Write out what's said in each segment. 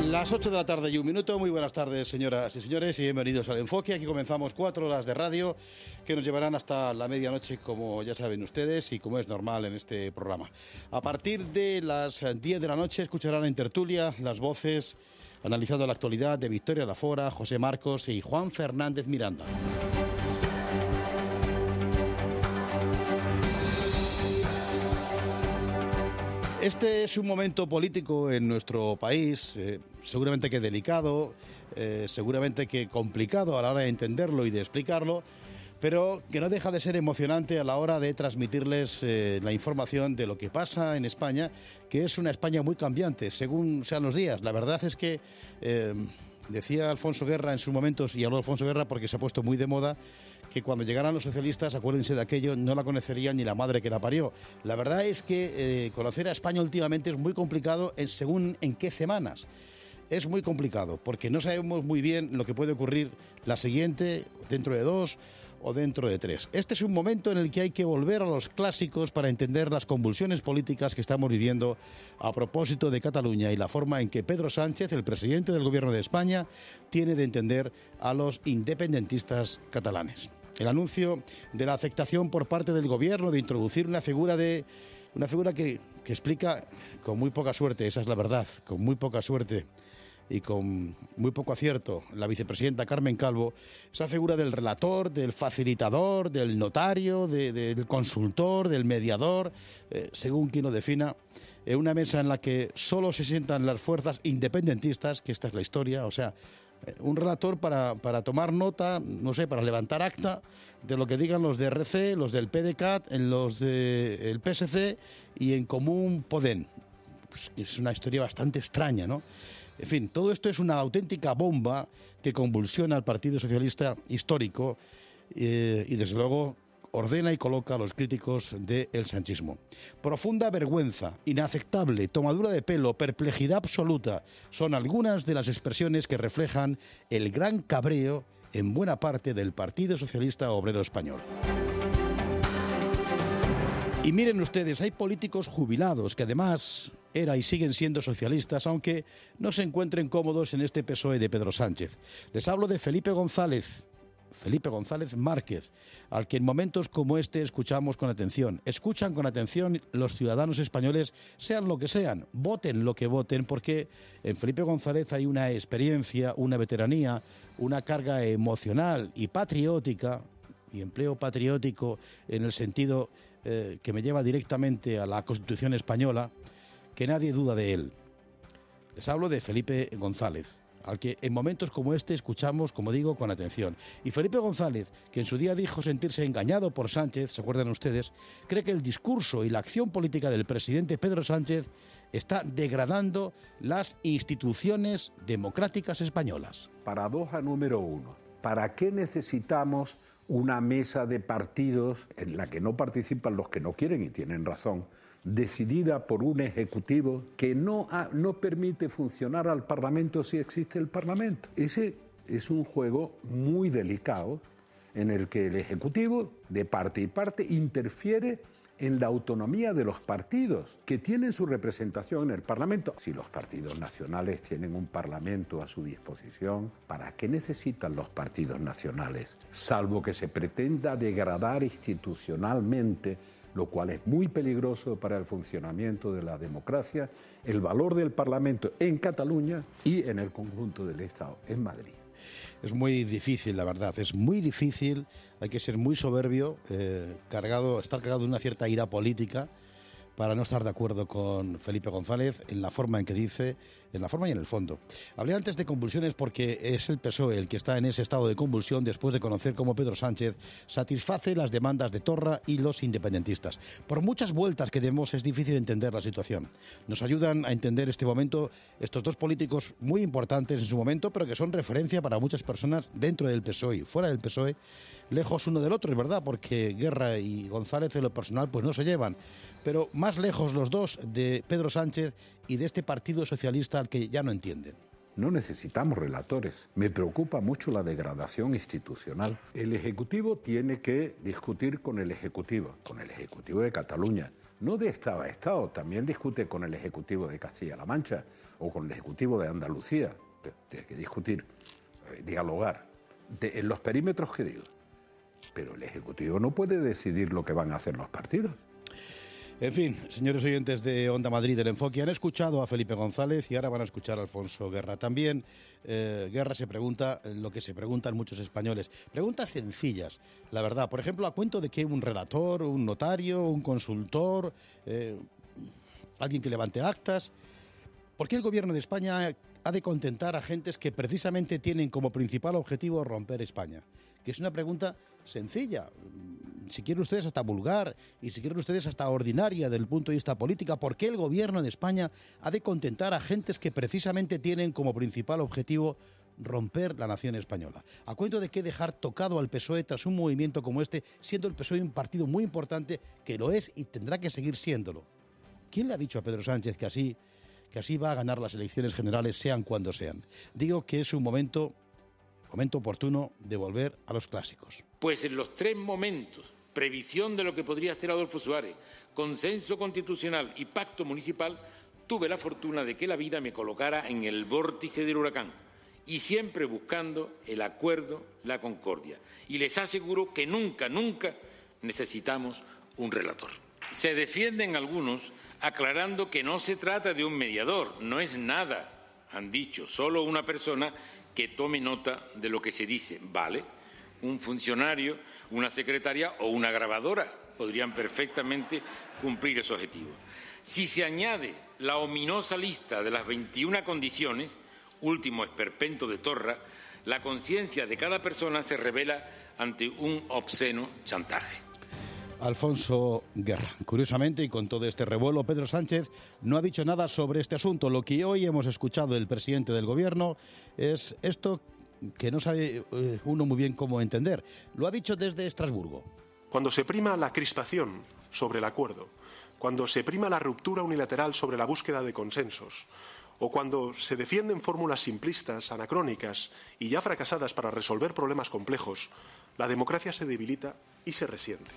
Las 8 de la tarde y un minuto. Muy buenas tardes, señoras y señores, y bienvenidos al Enfoque. Aquí comenzamos 4 horas de radio que nos llevarán hasta la medianoche, como ya saben ustedes y como es normal en este programa. A partir de las 10 de la noche escucharán en tertulia las voces analizando la actualidad de Victoria Lafora, José Marcos y Juan Fernández Miranda. Este es un momento político en nuestro país, seguramente que delicado, seguramente que complicado a la hora de entenderlo y de explicarlo, pero que no deja de ser emocionante a la hora de transmitirles la información de lo que pasa en España, que es una España muy cambiante según sean los días. La verdad es que decía Alfonso Guerra en sus momentos, y habló Alfonso Guerra porque se ha puesto muy de moda, que cuando llegaran los socialistas, acuérdense de aquello, no la conocería ni la madre que la parió. La verdad es que conocer a España últimamente es muy complicado según en qué semanas. Es muy complicado porque no sabemos muy bien lo que puede ocurrir la siguiente, dentro de 2 o dentro de 3. Este es un momento en el que hay que volver a los clásicos para entender las convulsiones políticas que estamos viviendo a propósito de Cataluña y la forma en que Pedro Sánchez, el presidente del Gobierno de España, tiene de entender a los independentistas catalanes. El anuncio de la aceptación por parte del Gobierno de introducir una figura que explica con muy poca suerte, esa es la verdad, con muy poca suerte y con muy poco acierto, la vicepresidenta Carmen Calvo, esa figura del relator, del facilitador, del notario, del consultor, del mediador, según quien lo defina, en una mesa en la que solo se sientan las fuerzas independentistas, que esta es la historia, o sea, un relator para tomar nota, no sé, para levantar acta de lo que digan los de RC, los del PDeCAT, los del PSC y en Común Podem. Pues es una historia bastante extraña, ¿no? En fin, todo esto es una auténtica bomba que convulsiona al Partido Socialista histórico y desde luego ordena y coloca a los críticos del sanchismo. Profunda vergüenza, inaceptable, tomadura de pelo, perplejidad absoluta son algunas de las expresiones que reflejan el gran cabreo en buena parte del Partido Socialista Obrero Español. Y miren ustedes, hay políticos jubilados que además eran y siguen siendo socialistas, aunque no se encuentren cómodos en este PSOE de Pedro Sánchez. Les hablo de Felipe González Márquez, al que en momentos como este escuchamos con atención. Escuchan con atención los ciudadanos españoles, sean lo que sean, voten lo que voten, porque en Felipe González hay una experiencia, una veteranía, una carga emocional y patriótica, y empleo patriótico en el sentido que me lleva directamente a la Constitución española, que nadie duda de él. Les hablo de Felipe González, al que en momentos como este escuchamos, como digo, con atención. Y Felipe González, que en su día dijo sentirse engañado por Sánchez, ¿se acuerdan ustedes?, cree que el discurso y la acción política del presidente Pedro Sánchez está degradando las instituciones democráticas españolas. Paradoja número 1. ¿Para qué necesitamos una mesa de partidos en la que no participan los que no quieren, y tienen razón, decidida por un ejecutivo que no permite funcionar al Parlamento si existe el Parlamento? Ese es un juego muy delicado en el que el ejecutivo, de parte y parte, interfiere en la autonomía de los partidos que tienen su representación en el Parlamento. Si los partidos nacionales tienen un Parlamento a su disposición, ¿para qué necesitan los partidos nacionales? Salvo que se pretenda degradar institucionalmente, lo cual es muy peligroso para el funcionamiento de la democracia, el valor del Parlamento en Cataluña y en el conjunto del Estado, en Madrid. Es muy difícil, la verdad, es muy difícil, hay que ser muy soberbio, estar cargado de una cierta ira política para no estar de acuerdo con Felipe González en la forma en que dice, en la forma y en el fondo. Hablé antes de convulsiones porque es el PSOE el que está en ese estado de convulsión después de conocer cómo Pedro Sánchez satisface las demandas de Torra y los independentistas. Por muchas vueltas que demos es difícil entender la situación. Nos ayudan a entender este momento estos dos políticos muy importantes en su momento, pero que son referencia para muchas personas dentro del PSOE y fuera del PSOE, lejos uno del otro, es verdad, porque Guerra y González en lo personal pues no se llevan, pero más lejos los dos de Pedro Sánchez y de este Partido Socialista al que ya no entienden. No necesitamos relatores. Me preocupa mucho la degradación institucional. El Ejecutivo tiene que discutir con el Ejecutivo de Cataluña. no de Estado a Estado, también discute con el Ejecutivo de Castilla-La Mancha o con el Ejecutivo de Andalucía. Tiene que discutir, dialogar, en los perímetros que digo. Pero el Ejecutivo no puede decidir lo que van a hacer los partidos. En fin, señores oyentes de Onda Madrid del Enfoque, han escuchado a Felipe González y ahora van a escuchar a Alfonso Guerra. También Guerra se pregunta lo que se preguntan muchos españoles. Preguntas sencillas, la verdad. Por ejemplo, a cuento de que un relator, un notario, un consultor, alguien que levante actas. ¿Por qué el gobierno de España ha de contentar a gentes que precisamente tienen como principal objetivo romper España? Que es una pregunta sencilla, si quieren ustedes hasta vulgar y si quieren ustedes hasta ordinaria desde el punto de vista político. ¿Por qué el gobierno de España ha de contentar a gentes que precisamente tienen como principal objetivo romper la nación española? ¿A cuento de qué dejar tocado al PSOE tras un movimiento como este, siendo el PSOE un partido muy importante, que lo es y tendrá que seguir siéndolo? ¿Quién le ha dicho a Pedro Sánchez que así va a ganar las elecciones generales, sean cuando sean? Digo que es un momento oportuno de volver a los clásicos. Pues en los tres momentos, previsión de lo que podría hacer Adolfo Suárez, consenso constitucional y pacto municipal, tuve la fortuna de que la vida me colocara en el vórtice del huracán y siempre buscando el acuerdo, la concordia. Y les aseguro que nunca necesitamos un relator. Se defienden algunos aclarando que no se trata de un mediador, no es nada, han dicho, solo una persona que tome nota de lo que se dice, ¿vale? Un funcionario, una secretaria o una grabadora podrían perfectamente cumplir ese objetivo. Si se añade la ominosa lista de las 21 condiciones, último esperpento de Torra, la conciencia de cada persona se revela ante un obsceno chantaje. Alfonso Guerra. Curiosamente, y con todo este revuelo, Pedro Sánchez no ha dicho nada sobre este asunto. Lo que hoy hemos escuchado del presidente del Gobierno es esto que no sabe uno muy bien cómo entender. Lo ha dicho desde Estrasburgo. Cuando se prima la crispación sobre el acuerdo, cuando se prima la ruptura unilateral sobre la búsqueda de consensos, o cuando se defienden fórmulas simplistas, anacrónicas y ya fracasadas para resolver problemas complejos, la democracia se debilita y se resiente.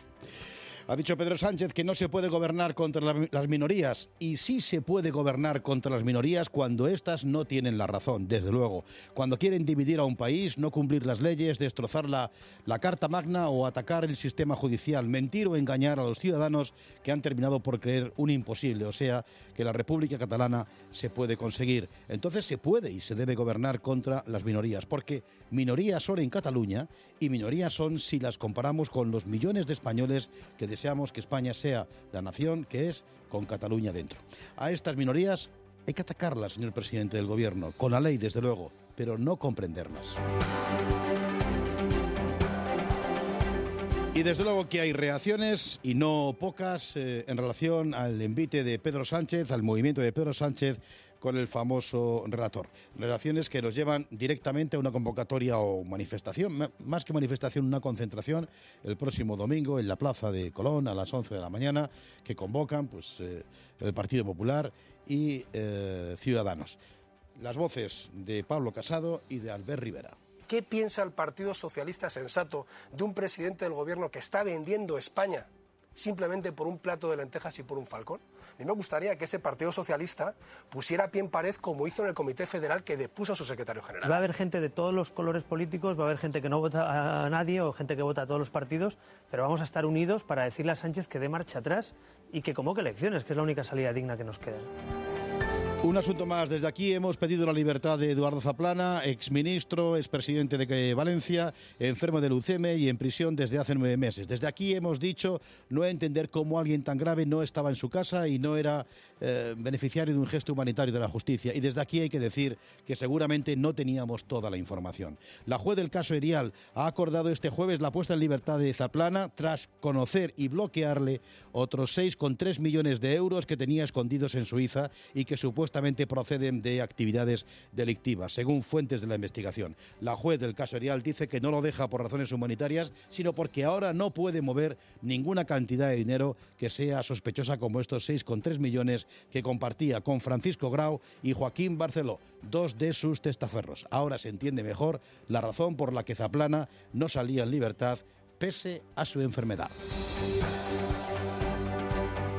Ha dicho Pedro Sánchez que no se puede gobernar contra las minorías, y sí se puede gobernar contra las minorías cuando éstas no tienen la razón, desde luego. Cuando quieren dividir a un país, no cumplir las leyes, destrozar la Carta Magna o atacar el sistema judicial, mentir o engañar a los ciudadanos que han terminado por creer un imposible, o sea, que la República Catalana se puede conseguir. Entonces se puede y se debe gobernar contra las minorías, porque minorías son en Cataluña y minorías son si las comparamos con los millones de españoles que deseamos que España sea la nación que es, con Cataluña dentro. A estas minorías hay que atacarlas, señor presidente del Gobierno, con la ley, desde luego, pero no comprenderlas. Y desde luego que hay reacciones, y no pocas, en relación al envite de Pedro Sánchez, al movimiento de Pedro Sánchez con el famoso relator. Relaciones que nos llevan directamente a una convocatoria o manifestación, más que manifestación, una concentración el próximo domingo en la Plaza de Colón a las 11 de la mañana, que convocan el Partido Popular y Ciudadanos. Las voces de Pablo Casado y de Albert Rivera. ¿Qué piensa el Partido Socialista sensato de un presidente del Gobierno que está vendiendo España simplemente por un plato de lentejas y por un falcón? A mí me gustaría que ese Partido Socialista pusiera pie en pared como hizo en el Comité Federal que depuso a su secretario general. Va a haber gente de todos los colores políticos, va a haber gente que no vota a nadie o gente que vota a todos los partidos, pero vamos a estar unidos para decirle a Sánchez que dé marcha atrás y que convoque elecciones, que es la única salida digna que nos queda. Un asunto más. Desde aquí hemos pedido la libertad de Eduardo Zaplana, exministro, expresidente de Valencia, enfermo de leucemia y en prisión desde hace 9 meses. Desde aquí hemos dicho no entender cómo alguien tan grave no estaba en su casa y no era beneficiario de un gesto humanitario de la justicia. Y desde aquí hay que decir que seguramente no teníamos toda la información. La juez del caso Erial ha acordado este jueves la puesta en libertad de Zaplana tras conocer y bloquearle otros 6,3 millones de euros que tenía escondidos en Suiza y que supuestamente proceden de actividades delictivas, según fuentes de la investigación. La juez del caso Erial dice que no lo deja por razones humanitarias, sino porque ahora no puede mover ninguna cantidad de dinero que sea sospechosa, como estos 6,3 millones que compartía con Francisco Grau y Joaquín Barceló, 2 de sus testaferros. Ahora se entiende mejor la razón por la que Zaplana no salía en libertad pese a su enfermedad.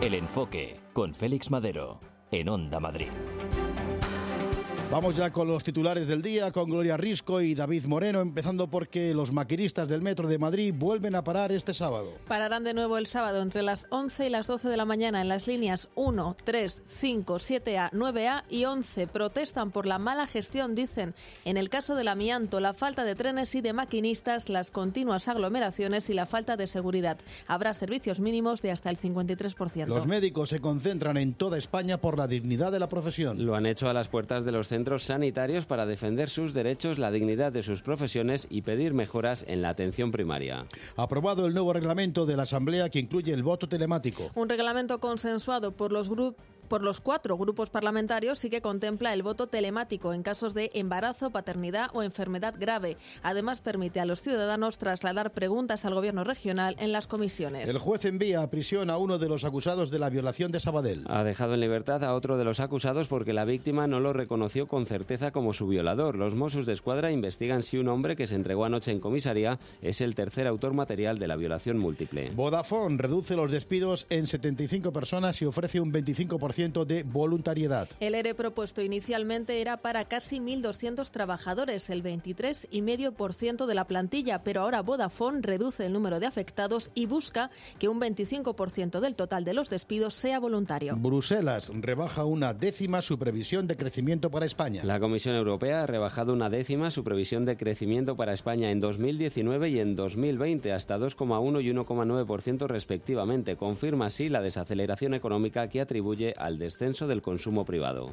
El Enfoque, con Félix Madero, en Onda Madrid. Vamos ya con los titulares del día, con Gloria Risco y David Moreno, empezando porque los maquinistas del Metro de Madrid vuelven a parar este sábado. Pararán de nuevo el sábado entre las 11 y las 12 de la mañana en las líneas 1, 3, 5, 7A, 9A y 11. Protestan por la mala gestión, dicen, en el caso del amianto, la falta de trenes y de maquinistas, las continuas aglomeraciones y la falta de seguridad. Habrá servicios mínimos de hasta el 53%. Los médicos se concentran en toda España por la dignidad de la profesión. Lo han hecho a las puertas de los centros sanitarios para defender sus derechos, la dignidad de sus profesiones y pedir mejoras en la atención primaria. Aprobado el nuevo reglamento de la Asamblea que incluye el voto telemático. Un reglamento consensuado por los 4 grupos parlamentarios y que contempla el voto telemático en casos de embarazo, paternidad o enfermedad grave. Además, permite a los ciudadanos trasladar preguntas al Gobierno regional en las comisiones. El juez envía a prisión a uno de los acusados de la violación de Sabadell. Ha dejado en libertad a otro de los acusados porque la víctima no lo reconoció con certeza como su violador. Los Mossos d'Esquadra investigan si un hombre que se entregó anoche en comisaría es el tercer autor material de la violación múltiple. Vodafone reduce los despidos en 75 personas y ofrece un 25% de voluntariedad. El ERE propuesto inicialmente era para casi 1.200 trabajadores, el 23,5% de la plantilla, pero ahora Vodafone reduce el número de afectados y busca que un 25% del total de los despidos sea voluntario. Bruselas rebaja 1/10 su previsión de crecimiento para España. La Comisión Europea ha rebajado 1/10 su previsión de crecimiento para España en 2019 y en 2020 hasta 2,1 y 1,9% respectivamente. Confirma así la desaceleración económica que atribuye al descenso del consumo privado.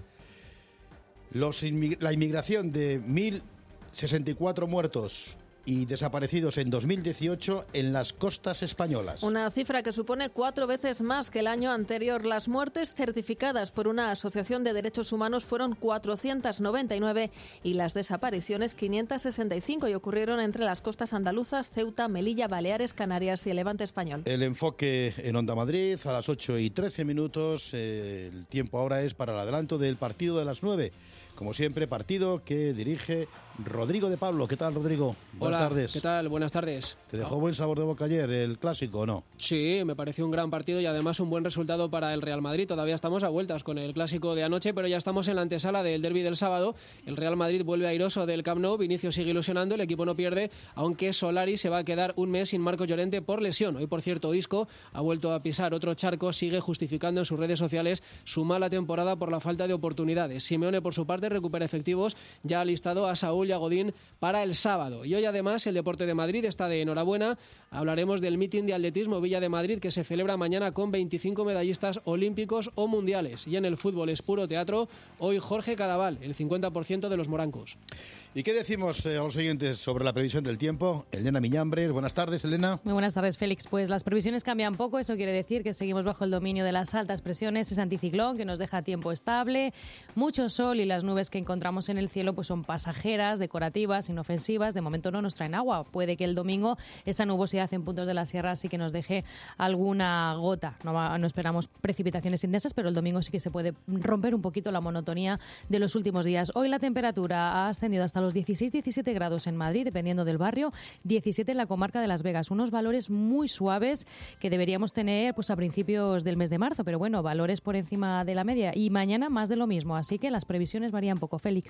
La inmigración de 1.064 muertos y desaparecidos en 2018 en las costas españolas. Una cifra que supone 4 veces más que el año anterior. Las muertes certificadas por una asociación de derechos humanos fueron 499 y las desapariciones 565 y ocurrieron entre las costas andaluzas, Ceuta, Melilla, Baleares, Canarias y el Levante español. El enfoque en Onda Madrid a las 8:13. El tiempo ahora es para el adelanto del partido de las 9. Como siempre, partido que dirige Rodrigo de Pablo. ¿Qué tal, Rodrigo? Buenas tardes. ¿Qué tal? Buenas tardes. ¿Te dejó buen sabor de boca ayer el clásico o no? Sí, me pareció un gran partido y además un buen resultado para el Real Madrid. Todavía estamos a vueltas con el clásico de anoche, pero ya estamos en la antesala del derbi del sábado. El Real Madrid vuelve airoso del Camp Nou. Vinicius sigue ilusionando, el equipo no pierde, aunque Solari se va a quedar un mes sin Marcos Llorente por lesión. Hoy, por cierto, Isco ha vuelto a pisar otro charco, sigue justificando en sus redes sociales su mala temporada por la falta de oportunidades. Simeone, por su parte, recupera efectivos, ya ha listado a Saúl y a Godín para el sábado. Y hoy además el Deporte de Madrid está de enhorabuena. Hablaremos del mítin de atletismo Villa de Madrid que se celebra mañana con 25 medallistas olímpicos o mundiales. Y en el fútbol es puro teatro. Hoy Jorge Cadaval, el 50% de los morancos. ¿Y qué decimos a los oyentes sobre la previsión del tiempo? Elena Miñambres, buenas tardes, Elena. Muy buenas tardes, Félix. Pues las previsiones cambian poco, eso quiere decir que seguimos bajo el dominio de las altas presiones, ese anticiclón que nos deja tiempo estable, mucho sol y las nubes que encontramos en el cielo pues son pasajeras, decorativas, inofensivas, de momento no nos traen agua. Puede que el domingo esa nubosidad en puntos de la sierra sí que nos deje alguna gota. No esperamos precipitaciones intensas, pero el domingo sí que se puede romper un poquito la monotonía de los últimos días. Hoy la temperatura ha ascendido hasta los 16-17 grados en Madrid, dependiendo del barrio, 17 en la comarca de Las Vegas. Unos valores muy suaves que deberíamos tener pues a principios del mes de marzo, pero bueno, valores por encima de la media. Y mañana más de lo mismo, así que las previsiones varían poco. Félix.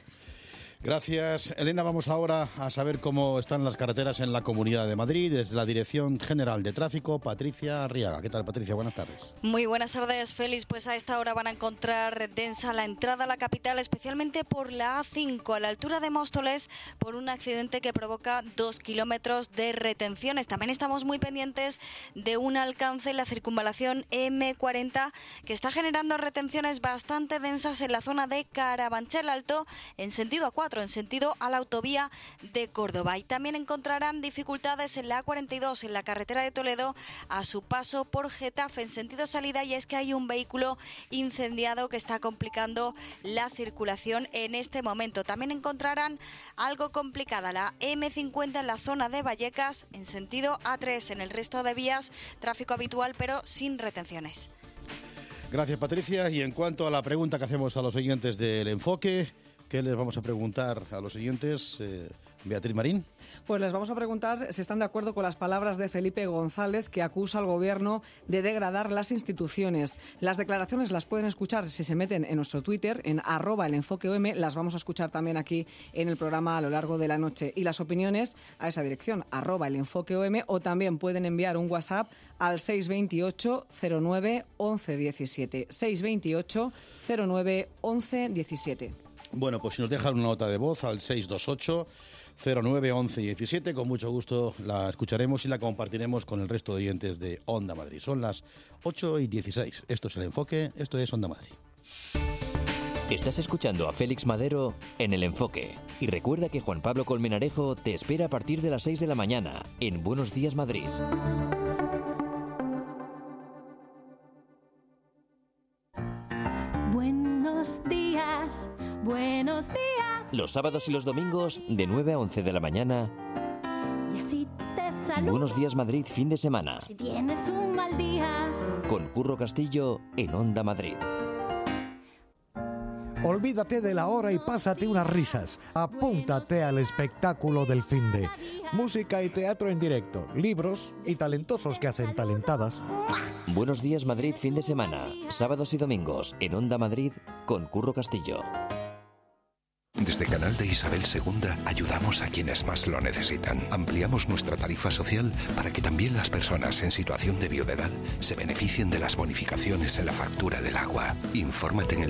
Gracias, Elena. Vamos ahora a saber cómo están las carreteras en la Comunidad de Madrid. Desde la Dirección General de Tráfico, Patricia Arriaga. ¿Qué tal, Patricia? Buenas tardes. Muy buenas tardes, Félix. Pues a esta hora van a encontrar densa la entrada a la capital, especialmente por la A5, a la altura de Móstoles, por un accidente que provoca 2 kilómetros de retenciones. También estamos muy pendientes de un alcance en la circunvalación M40, que está generando retenciones bastante densas en la zona de Carabanchel Alto, en sentido A4. En sentido a la autovía de Córdoba. Y también encontrarán dificultades en la A42, en la carretera de Toledo, a su paso por Getafe en sentido salida, y es que hay un vehículo incendiado que está complicando la circulación en este momento. También encontrarán algo complicada la M50 en la zona de Vallecas en sentido A3. En el resto de vías, tráfico habitual pero sin retenciones. Gracias, Patricia. Y en cuanto a la pregunta que hacemos a los oyentes del Enfoque, ¿qué les vamos a preguntar a los siguientes? Beatriz Marín. Pues les vamos a preguntar si están de acuerdo con las palabras de Felipe González, que acusa al Gobierno de degradar las instituciones. Las declaraciones las pueden escuchar si se meten en nuestro Twitter, en @elenfoqueom. Las vamos a escuchar también aquí en el programa a lo largo de la noche. Y las opiniones a esa dirección, @elenfoqueom, o también pueden enviar un WhatsApp al 628 09 11 17. 628 09 11 17. Bueno, pues si nos dejan una nota de voz al 628 09 11 17, con mucho gusto la escucharemos y la compartiremos con el resto de oyentes de Onda Madrid. Son las 8:16. Esto es El Enfoque, esto es Onda Madrid. Estás escuchando a Félix Madero en El Enfoque. Y recuerda que Juan Pablo Colmenarejo te espera a partir de las 6 de la mañana en Buenos Días Madrid. Buenos días, buenos días. Los sábados y los domingos de 9 a 11 de la mañana. Y así te saludo. Buenos Días Madrid, fin de semana. Si tienes un mal día. Con Curro Castillo en Onda Madrid. Olvídate de la hora y pásate unas risas. Apúntate al espectáculo del finde. Música y teatro en directo, libros y talentosos que hacen talentadas. Buenos Días Madrid, fin de semana. Sábados y domingos en Onda Madrid con Curro Castillo. Desde Canal de Isabel II ayudamos a quienes más lo necesitan. Ampliamos nuestra tarifa social para que también las personas en situación de viudedad se beneficien de las bonificaciones en la factura del agua. Infórmate en el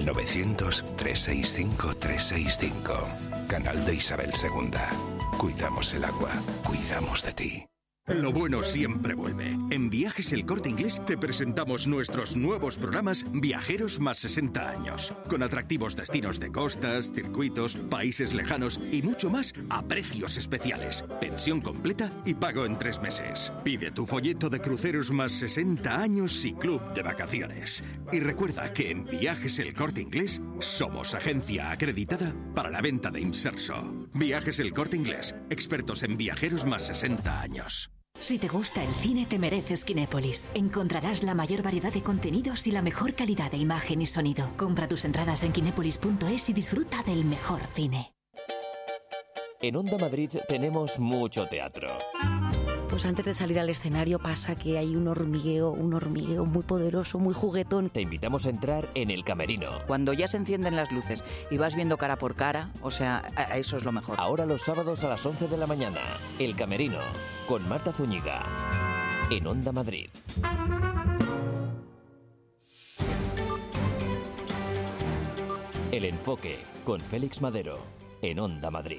900-365-365. Canal de Isabel II. Cuidamos el agua, cuidamos de ti. Lo bueno siempre vuelve. En Viajes El Corte Inglés te presentamos nuestros nuevos programas Viajeros más 60 años, con atractivos destinos de costas, circuitos, países lejanos y mucho más a precios especiales. Pensión completa y pago en 3 meses. Pide tu folleto de cruceros más 60 años y club de vacaciones. Y recuerda que en Viajes El Corte Inglés somos agencia acreditada para la venta de inserso. Viajes El Corte Inglés, expertos en viajeros más 60 años. Si te gusta el cine, te mereces Kinépolis. Encontrarás la mayor variedad de contenidos y la mejor calidad de imagen y sonido. Compra tus entradas en kinépolis.es y disfruta del mejor cine. En Onda Madrid tenemos mucho teatro. Pues antes de salir al escenario pasa que hay un hormigueo muy poderoso, muy juguetón. Te invitamos a entrar en El Camerino. Cuando ya se encienden las luces y vas viendo cara por cara, o sea, eso es lo mejor. Ahora los sábados a las 11 de la mañana, El Camerino, con Marta Zúñiga, en Onda Madrid. El Enfoque, con Félix Madero, en Onda Madrid.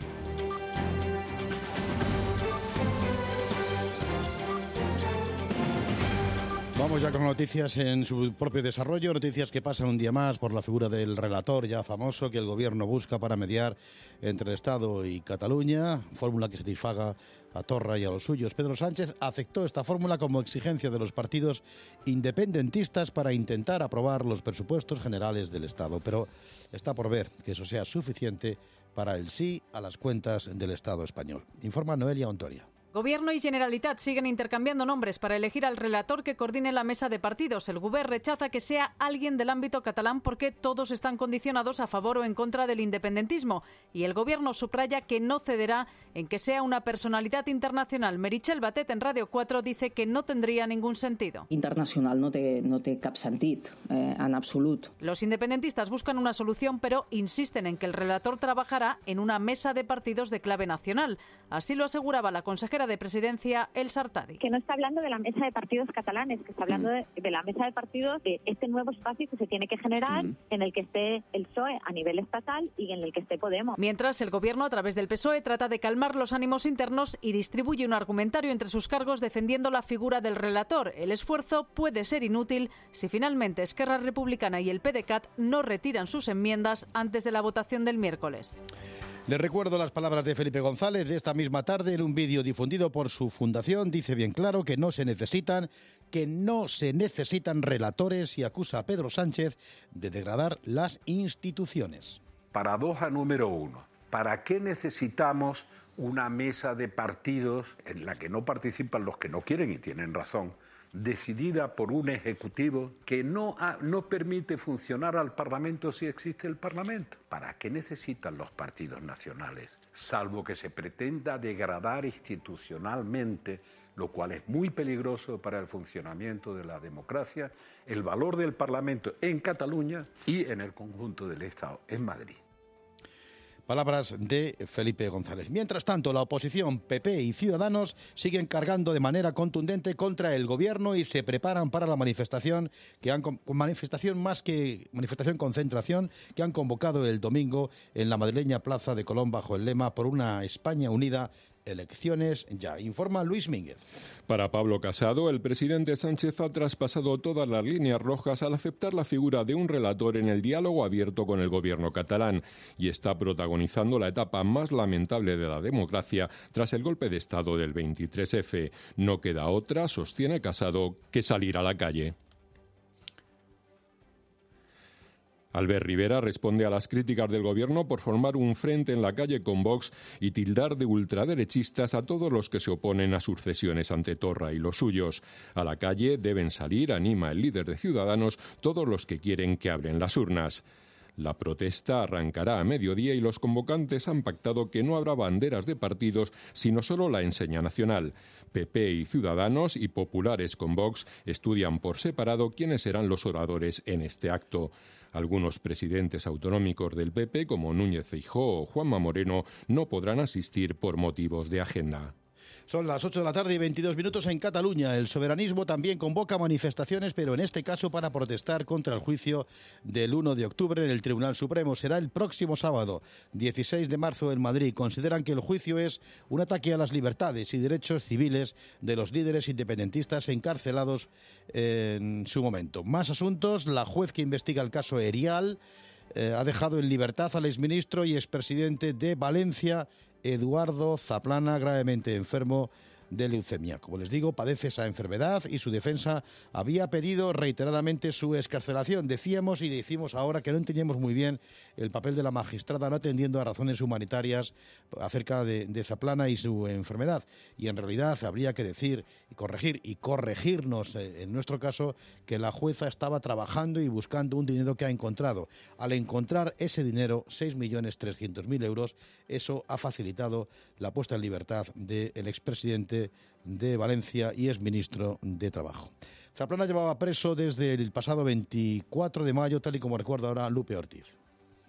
Vamos ya con noticias en su propio desarrollo, noticias que pasan un día más por la figura del relator ya famoso que el Gobierno busca para mediar entre el Estado y Cataluña, fórmula que satisfaga a Torra y a los suyos. Pedro Sánchez aceptó esta fórmula como exigencia de los partidos independentistas para intentar aprobar los presupuestos generales del Estado, pero está por ver que eso sea suficiente para el sí a las cuentas del Estado español. Informa Noelia Ontoria. Gobierno y Generalitat siguen intercambiando nombres para elegir al relator que coordine la mesa de partidos. El Govern rechaza que sea alguien del ámbito catalán porque todos están condicionados a favor o en contra del independentismo. Y el Gobierno subraya que no cederá en que sea una personalidad internacional. Meritxell Batet en Radio 4 dice que no tendría ningún sentido. Internacional no té cap sentit, en absolut. Los independentistas buscan una solución, pero insisten en que el relator trabajará en una mesa de partidos de clave nacional. Así lo aseguraba la consejera de Presidencia, Elsa Artadi. Que no está hablando de la mesa de partidos catalanes, que está hablando de la mesa de partidos, de este nuevo espacio que se tiene que generar en el que esté el PSOE a nivel estatal y en el que esté Podemos. Mientras, el Gobierno, a través del PSOE, trata de calmar los ánimos internos y distribuye un argumentario entre sus cargos defendiendo la figura del relator. El esfuerzo puede ser inútil si finalmente Esquerra Republicana y el PDeCAT no retiran sus enmiendas antes de la votación del miércoles. Les recuerdo las palabras de Felipe González de esta misma tarde en un vídeo difundido por su fundación. Dice bien claro que no se necesitan relatores y acusa a Pedro Sánchez de degradar las instituciones. Paradoja número 1. ¿Para qué necesitamos una mesa de partidos en la que no participan los que no quieren y tienen razón decidida por un ejecutivo que no permite funcionar al Parlamento si existe el Parlamento. ¿Para qué necesitan los partidos nacionales? Salvo que se pretenda degradar institucionalmente, lo cual es muy peligroso para el funcionamiento de la democracia, el valor del Parlamento en Cataluña y en el conjunto del Estado, en Madrid. Palabras de Felipe González. Mientras tanto, la oposición, PP y Ciudadanos siguen cargando de manera contundente contra el gobierno y se preparan para la manifestación concentración que han convocado el domingo en la madrileña Plaza de Colón bajo el lema "Por una España unida, elecciones ya", informa Luis Mínguez. Para Pablo Casado, el presidente Sánchez ha traspasado todas las líneas rojas al aceptar la figura de un relator en el diálogo abierto con el gobierno catalán y está protagonizando la etapa más lamentable de la democracia tras el golpe de Estado del 23F. No queda otra, sostiene Casado, que salir a la calle. Albert Rivera responde a las críticas del gobierno por formar un frente en la calle con Vox y tildar de ultraderechistas a todos los que se oponen a sus cesiones ante Torra y los suyos. A la calle deben salir, anima el líder de Ciudadanos, todos los que quieren que abren las urnas. La protesta arrancará a mediodía y los convocantes han pactado que no habrá banderas de partidos, sino solo la enseña nacional. PP y Ciudadanos y populares con Vox estudian por separado quiénes serán los oradores en este acto. Algunos presidentes autonómicos del PP, como Núñez Feijóo o Juanma Moreno, no podrán asistir por motivos de agenda. Son las 8 de la tarde y 22 minutos en Cataluña. El soberanismo también convoca manifestaciones, pero en este caso para protestar contra el juicio del 1 de octubre en el Tribunal Supremo. Será el próximo sábado, 16 de marzo, en Madrid. Consideran que el juicio es un ataque a las libertades y derechos civiles de los líderes independentistas encarcelados en su momento. Más asuntos. La juez que investiga el caso Erial ha dejado en libertad al exministro y expresidente de Valencia, Eduardo Zaplana, gravemente enfermo de leucemia. Como les digo, padece esa enfermedad y su defensa había pedido reiteradamente su excarcelación. Decíamos y decimos ahora que no entendíamos muy bien el papel de la magistrada no atendiendo a razones humanitarias acerca de Zaplana y su enfermedad. Y en realidad habría que decir y corregirnos, en nuestro caso, que la jueza estaba trabajando y buscando un dinero que ha encontrado. Al encontrar ese dinero, 6.300.000 euros, eso ha facilitado la puesta en libertad del expresidente de Valencia y exministro de Trabajo. Zaplana llevaba preso desde el pasado 24 de mayo, tal y como recuerda ahora Lupe Ortiz.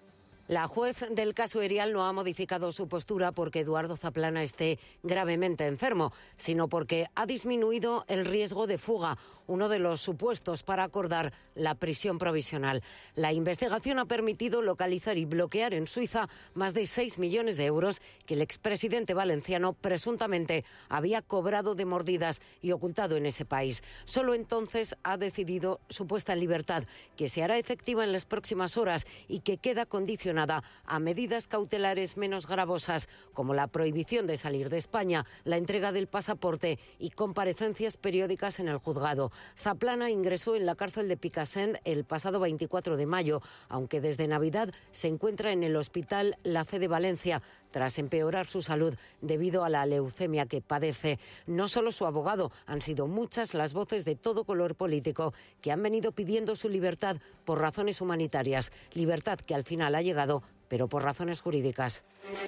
La juez del caso Erial no ha modificado su postura porque Eduardo Zaplana esté gravemente enfermo, sino porque ha disminuido el riesgo de fuga, uno de los supuestos para acordar la prisión provisional. La investigación ha permitido localizar y bloquear en Suiza más de 6 millones de euros que el expresidente valenciano presuntamente había cobrado de mordidas y ocultado en ese país. Solo entonces ha decidido su puesta en libertad, que se hará efectiva en las próximas horas y que queda condicionada a medidas cautelares menos gravosas, como la prohibición de salir de España, la entrega del pasaporte y comparecencias periódicas en el juzgado. Zaplana ingresó en la cárcel de Picassent el pasado 24 de mayo, aunque desde Navidad se encuentra en el Hospital La Fe de Valencia, tras empeorar su salud debido a la leucemia que padece. No solo su abogado, han sido muchas las voces de todo color político que han venido pidiendo su libertad por razones humanitarias, libertad que al final ha llegado, pero por razones jurídicas.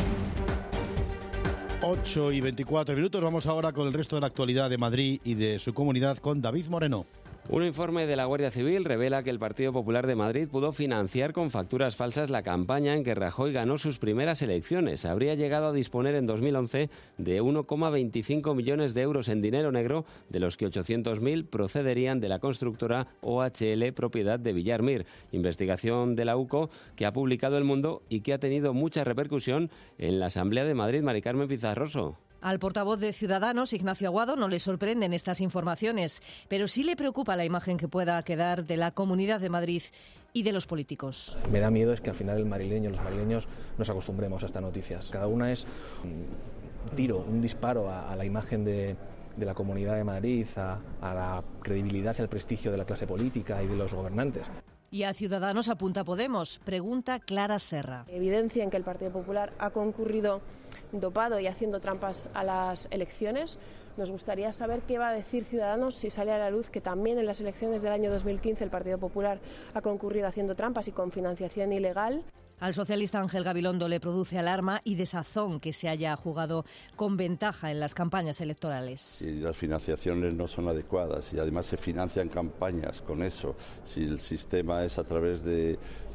8 y 24 minutos. Vamos ahora con el resto de la actualidad de Madrid y de su comunidad con David Moreno. Un informe de la Guardia Civil revela que el Partido Popular de Madrid pudo financiar con facturas falsas la campaña en que Rajoy ganó sus primeras elecciones. Habría llegado a disponer en 2011 de 1,25 millones de euros en dinero negro, de los que 800.000 procederían de la constructora OHL, propiedad de Villar Mir. Investigación de la UCO que ha publicado El Mundo y que ha tenido mucha repercusión en la Asamblea de Madrid. Mari Carmen Pizarroso. Al portavoz de Ciudadanos, Ignacio Aguado, no le sorprenden estas informaciones, pero sí le preocupa la imagen que pueda quedar de la Comunidad de Madrid y de los políticos. Me da miedo es que al final los madrileños nos acostumbremos a estas noticias. Cada una es un tiro, un disparo a la imagen de la Comunidad de Madrid, a la credibilidad y al prestigio de la clase política y de los gobernantes. Y a Ciudadanos apunta Podemos. Pregunta Clara Serra. Evidencian que el Partido Popular ha concurrido dopado y haciendo trampas a las elecciones. Nos gustaría saber qué va a decir Ciudadanos si sale a la luz que también en las elecciones del año 2015 el Partido Popular ha concurrido haciendo trampas y con financiación ilegal. Al socialista Ángel Gabilondo le produce alarma y desazón que se haya jugado con ventaja en las campañas electorales. Y las financiaciones no son adecuadas y además se financian campañas con eso. Si el sistema es a través de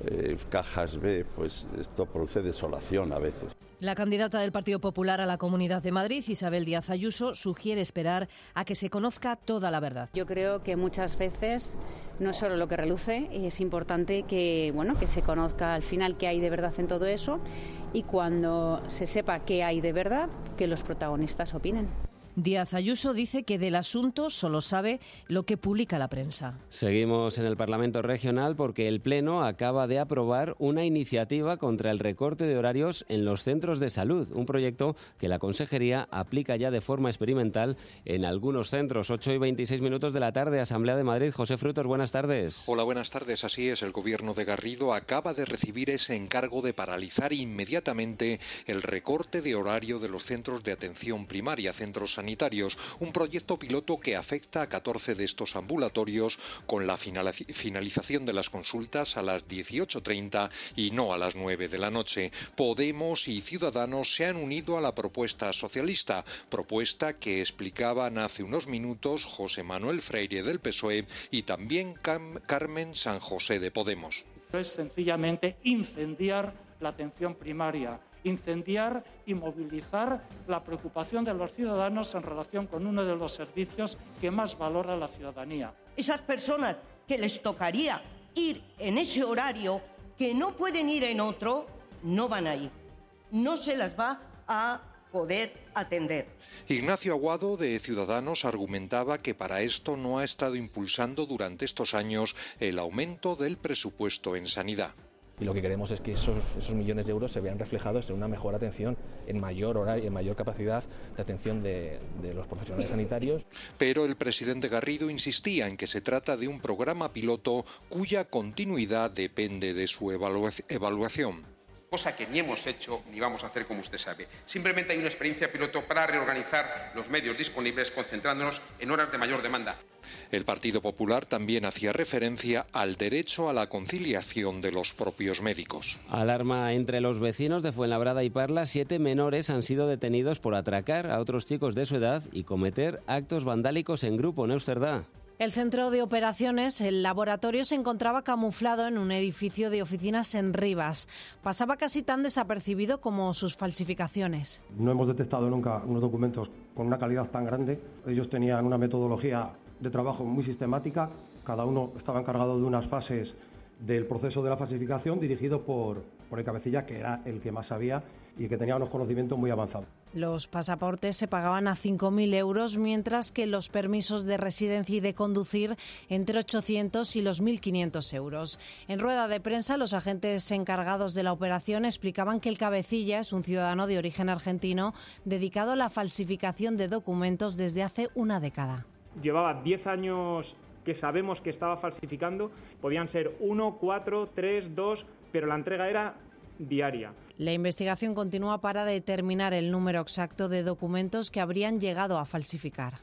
cajas B, pues esto produce desolación a veces. La candidata del Partido Popular a la Comunidad de Madrid, Isabel Díaz Ayuso, sugiere esperar a que se conozca toda la verdad. Yo creo que muchas veces no es solo lo que reluce, es importante que se conozca al final qué hay de verdad en todo eso y cuando se sepa qué hay de verdad, que los protagonistas opinen. Díaz Ayuso dice que del asunto solo sabe lo que publica la prensa. Seguimos en el Parlamento Regional porque el Pleno acaba de aprobar una iniciativa contra el recorte de horarios en los centros de salud, un proyecto que la Consejería aplica ya de forma experimental en algunos centros. 8:26 de la tarde, Asamblea de Madrid. José Frutos, buenas tardes. Hola, buenas tardes. Así es, el Gobierno de Garrido acaba de recibir ese encargo de paralizar inmediatamente el recorte de horario de los centros de atención primaria, centros sanitarios, un proyecto piloto que afecta a 14 de estos ambulatorios con la finalización de las consultas a las 18:30 y no a las 9 de la noche. Podemos y Ciudadanos se han unido a la propuesta socialista, propuesta que explicaban hace unos minutos José Manuel Freire del PSOE y también Carmen San José de Podemos. Es sencillamente incendiar la atención primaria, incendiar y movilizar la preocupación de los ciudadanos en relación con uno de los servicios que más valora la ciudadanía. Esas personas que les tocaría ir en ese horario, que no pueden ir en otro, no van a ir. No se las va a poder atender. Ignacio Aguado, de Ciudadanos, argumentaba que para esto no ha estado impulsando durante estos años el aumento del presupuesto en sanidad. Y lo que queremos es que esos millones de euros se vean reflejados en una mejor atención, en mayor horario, en mayor capacidad de atención de los profesionales sanitarios. Pero el presidente Garrido insistía en que se trata de un programa piloto cuya continuidad depende de su evaluación. Cosa que ni hemos hecho ni vamos a hacer, como usted sabe. Simplemente hay una experiencia piloto para reorganizar los medios disponibles, concentrándonos en horas de mayor demanda. El Partido Popular también hacía referencia al derecho a la conciliación de los propios médicos. Alarma entre los vecinos de Fuenlabrada y Parla. 7 menores han sido detenidos por atracar a otros chicos de su edad y cometer actos vandálicos en grupo. Neusterdá. El centro de operaciones, el laboratorio, se encontraba camuflado en un edificio de oficinas en Rivas. Pasaba casi tan desapercibido como sus falsificaciones. No hemos detectado nunca unos documentos con una calidad tan grande. Ellos tenían una metodología de trabajo muy sistemática. Cada uno estaba encargado de unas fases del proceso de la falsificación, dirigido por el cabecilla, que era el que más sabía y que tenía unos conocimientos muy avanzados. Los pasaportes se pagaban a 5.000 euros, mientras que los permisos de residencia y de conducir entre 800 y los 1.500 euros. En rueda de prensa, los agentes encargados de la operación explicaban que el cabecilla es un ciudadano de origen argentino dedicado a la falsificación de documentos desde hace una década. Llevaba 10 años que sabemos que estaba falsificando. Podían ser 1, 4, 3, 2, pero la entrega era diaria. La investigación continúa para determinar el número exacto de documentos que habrían llegado a falsificar.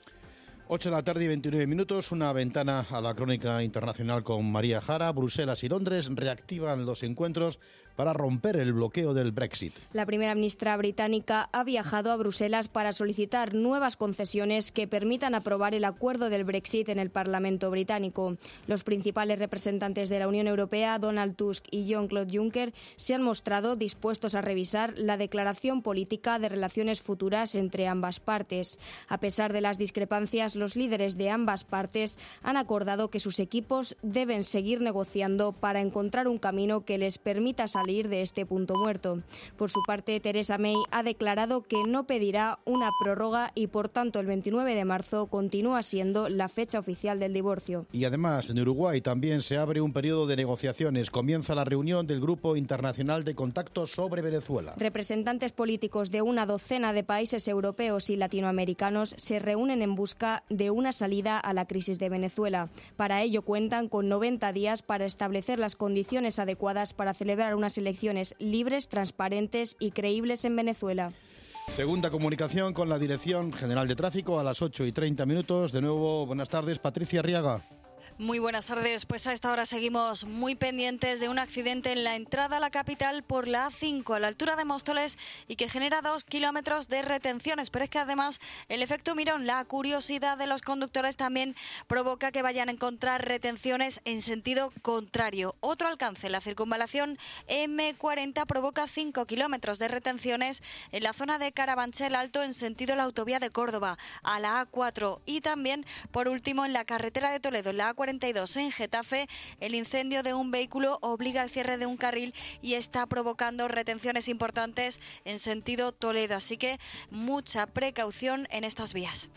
8 de la tarde y 29 minutos, una ventana a la crónica internacional con María Jara. Bruselas y Londres reactivan los encuentros para romper el bloqueo del Brexit. La primera ministra británica ha viajado a Bruselas para solicitar nuevas concesiones que permitan aprobar el acuerdo del Brexit en el Parlamento británico. Los principales representantes de la Unión Europea, Donald Tusk y Jean-Claude Juncker, se han mostrado dispuestos a revisar la declaración política de relaciones futuras entre ambas partes. A pesar de las discrepancias, los líderes de ambas partes han acordado que sus equipos deben seguir negociando para encontrar un camino que les permita salir de este punto muerto. Por su parte, Theresa May ha declarado que no pedirá una prórroga y, por tanto, el 29 de marzo continúa siendo la fecha oficial del divorcio. Y además, en Uruguay también se abre un periodo de negociaciones. Comienza la reunión del Grupo Internacional de Contacto sobre Venezuela. Representantes políticos de una docena de países europeos y latinoamericanos se reúnen en busca de una salida a la crisis de Venezuela. Para ello cuentan con 90 días para establecer las condiciones adecuadas para celebrar unas elecciones libres, transparentes y creíbles en Venezuela. Segunda comunicación con la Dirección General de Tráfico a las 8:30. De nuevo, buenas tardes, Patricia Arriaga. Muy buenas tardes. Pues a esta hora seguimos muy pendientes de un accidente en la entrada a la capital por la A5 a la altura de Móstoles y que genera 2 kilómetros de retenciones. Pero es que además el efecto mirón, la curiosidad de los conductores también provoca que vayan a encontrar retenciones en sentido contrario. Otro alcance, la circunvalación M40 provoca 5 kilómetros de retenciones en la zona de Carabanchel Alto en sentido la autovía de Córdoba a la A4 y también por último en la carretera de Toledo, en la A42 en Getafe, el incendio de un vehículo obliga al cierre de un carril y está provocando retenciones importantes en sentido Toledo. Así que mucha precaución en estas vías.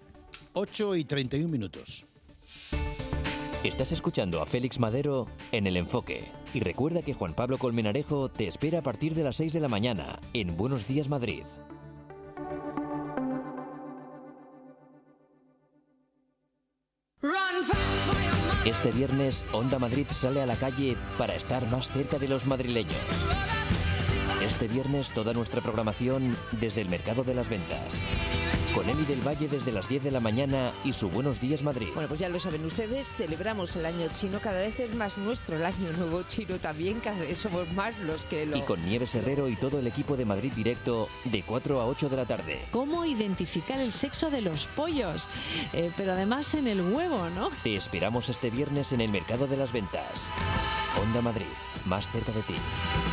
8:31. Estás escuchando a Félix Madero en El Enfoque. Y recuerda que Juan Pablo Colmenarejo te espera a partir de las 6 de la mañana en Buenos Días Madrid. Este viernes, Onda Madrid sale a la calle para estar más cerca de los madrileños. Este viernes, toda nuestra programación desde el Mercado de las Ventas. Con Eli del Valle desde las 10 de la mañana y su Buenos Días Madrid. Bueno, pues ya lo saben ustedes, celebramos el año chino, cada vez es más nuestro el año nuevo chino también, cada vez somos más los que lo... Y con Nieves Herrero y todo el equipo de Madrid Directo de 4 a 8 de la tarde. ¿Cómo identificar el sexo de los pollos? Pero además en el huevo, ¿no? Te esperamos este viernes en el Mercado de las Ventas. Onda Madrid, más cerca de ti.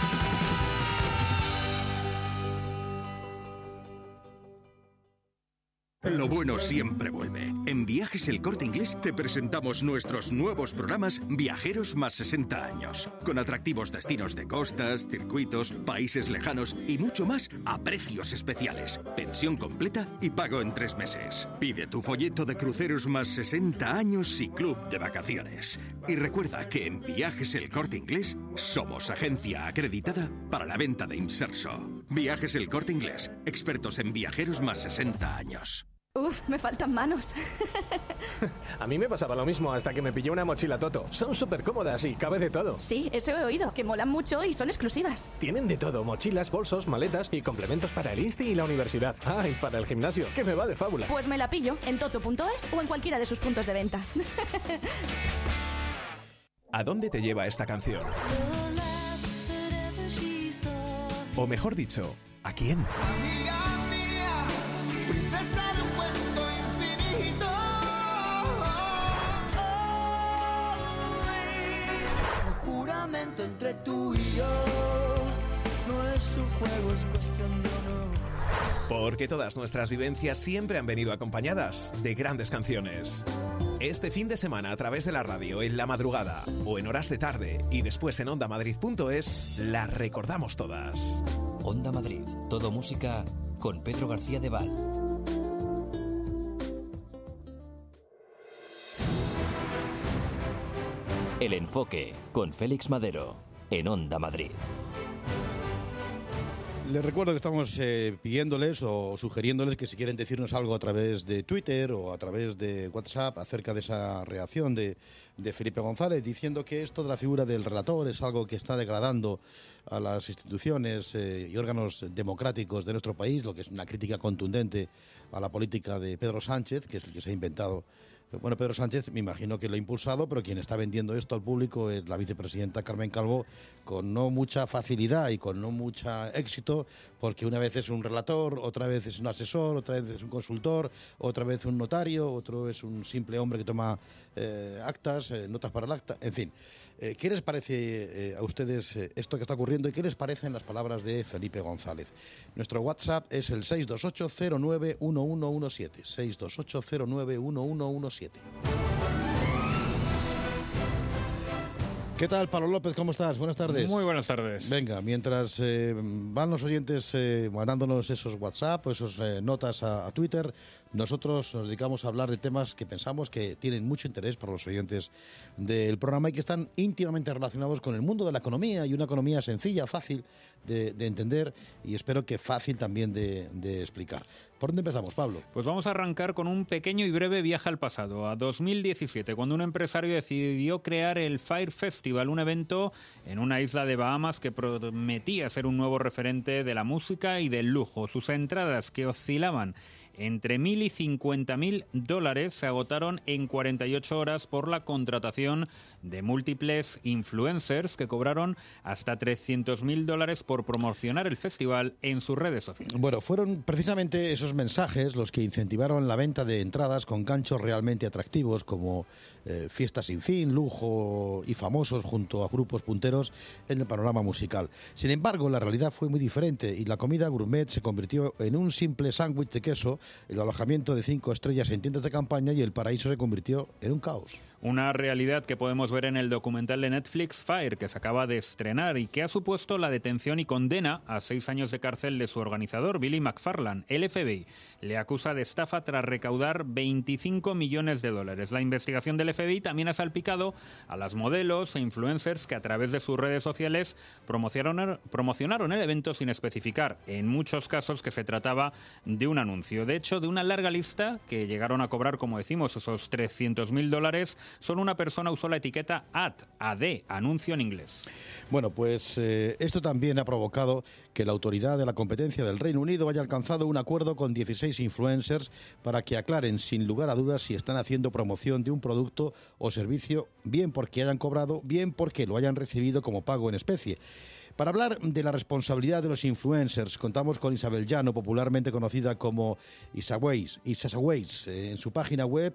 Lo bueno siempre vuelve. En Viajes El Corte Inglés te presentamos nuestros nuevos programas Viajeros más 60 años, con atractivos destinos de costas, circuitos, países lejanos y mucho más a precios especiales, pensión completa y pago en 3 meses. Pide tu folleto de cruceros más 60 años y club de vacaciones. Y recuerda que en Viajes El Corte Inglés somos agencia acreditada para la venta de inserso. Viajes El Corte Inglés, expertos en viajeros más 60 años. Uf, me faltan manos. A mí me pasaba lo mismo hasta que me pillé una mochila Toto. Son súper cómodas y cabe de todo. Sí, eso he oído, que molan mucho y son exclusivas. Tienen de todo, mochilas, bolsos, maletas y complementos para el Insti y la universidad. Ah, y para el gimnasio, que me va de fábula. Pues me la pillo en toto.es o en cualquiera de sus puntos de venta. ¿A dónde te lleva esta canción? O mejor dicho, ¿a quién? Entre tú y yo no es un juego, es cuestión de honor. Porque todas nuestras vivencias siempre han venido acompañadas de grandes canciones. Este fin de semana a través de la radio, en la madrugada o en horas de tarde y después en ondamadrid.es, las recordamos todas. Onda Madrid, todo música con Pedro García de Val. El Enfoque con Félix Madero en Onda Madrid. Les recuerdo que estamos pidiéndoles o sugiriéndoles que si quieren decirnos algo a través de Twitter o a través de WhatsApp acerca de esa reacción de Felipe González, diciendo que esto de la figura del relator es algo que está degradando a las instituciones y órganos democráticos de nuestro país, lo que es una crítica contundente a la política de Pedro Sánchez, que es el que se ha inventado. Bueno, Pedro Sánchez me imagino que lo ha impulsado, pero quien está vendiendo esto al público es la vicepresidenta Carmen Calvo, con no mucha facilidad y con no mucho éxito, porque una vez es un relator, otra vez es un asesor, otra vez es un consultor, otra vez un notario, otro es un simple hombre que toma actas, notas para el acta, en fin. ¿Qué les parece a ustedes esto que está ocurriendo y qué les parecen las palabras de Felipe González? Nuestro WhatsApp es el 628-09-1117, 628-09-1117. ¿Qué tal, Pablo López? ¿Cómo estás? Buenas tardes. Muy buenas tardes. Venga, mientras van los oyentes mandándonos esos WhatsApp o esas notas a Twitter, nosotros nos dedicamos a hablar de temas que pensamos que tienen mucho interés para los oyentes del programa y que están íntimamente relacionados con el mundo de la economía, y una economía sencilla, fácil de entender y espero que fácil también de explicar. ¿Por dónde empezamos, Pablo? Pues vamos a arrancar con un pequeño y breve viaje al pasado, a 2017, cuando un empresario decidió crear el Fire Festival, un evento en una isla de Bahamas que prometía ser un nuevo referente de la música y del lujo. Sus entradas, que oscilaban entre $1.000 y $50.000, se agotaron en 48 horas por la contratación de múltiples influencers que cobraron hasta $300.000 por promocionar el festival en sus redes sociales. Bueno, fueron precisamente esos mensajes los que incentivaron la venta de entradas con ganchos realmente atractivos como fiestas sin fin, lujo y famosos junto a grupos punteros en el panorama musical. Sin embargo, la realidad fue muy diferente y la comida gourmet se convirtió en un simple sándwich de queso, el alojamiento de 5 estrellas en tiendas de campaña y el paraíso se convirtió en un caos. Una realidad que podemos ver en el documental de Netflix Fire, que se acaba de estrenar y que ha supuesto la detención y condena a 6 años de cárcel de su organizador, Billy McFarland. El FBI le acusa de estafa tras recaudar $25 millones. La investigación del FBI también ha salpicado a las modelos e influencers que a través de sus redes sociales promocionaron el evento sin especificar, en muchos casos, que se trataba de un anuncio. De hecho, de una larga lista que llegaron a cobrar, como decimos, esos $300.000, solo una persona usó la etiqueta AD, anuncio en inglés. Bueno, pues esto también ha provocado que la Autoridad de la Competencia del Reino Unido haya alcanzado un acuerdo con 16 influencers para que aclaren sin lugar a dudas si están haciendo promoción de un producto o servicio, bien porque hayan cobrado, bien porque lo hayan recibido como pago en especie. Para hablar de la responsabilidad de los influencers, contamos con Isabel Llano, popularmente conocida como Isasaways. En su página web,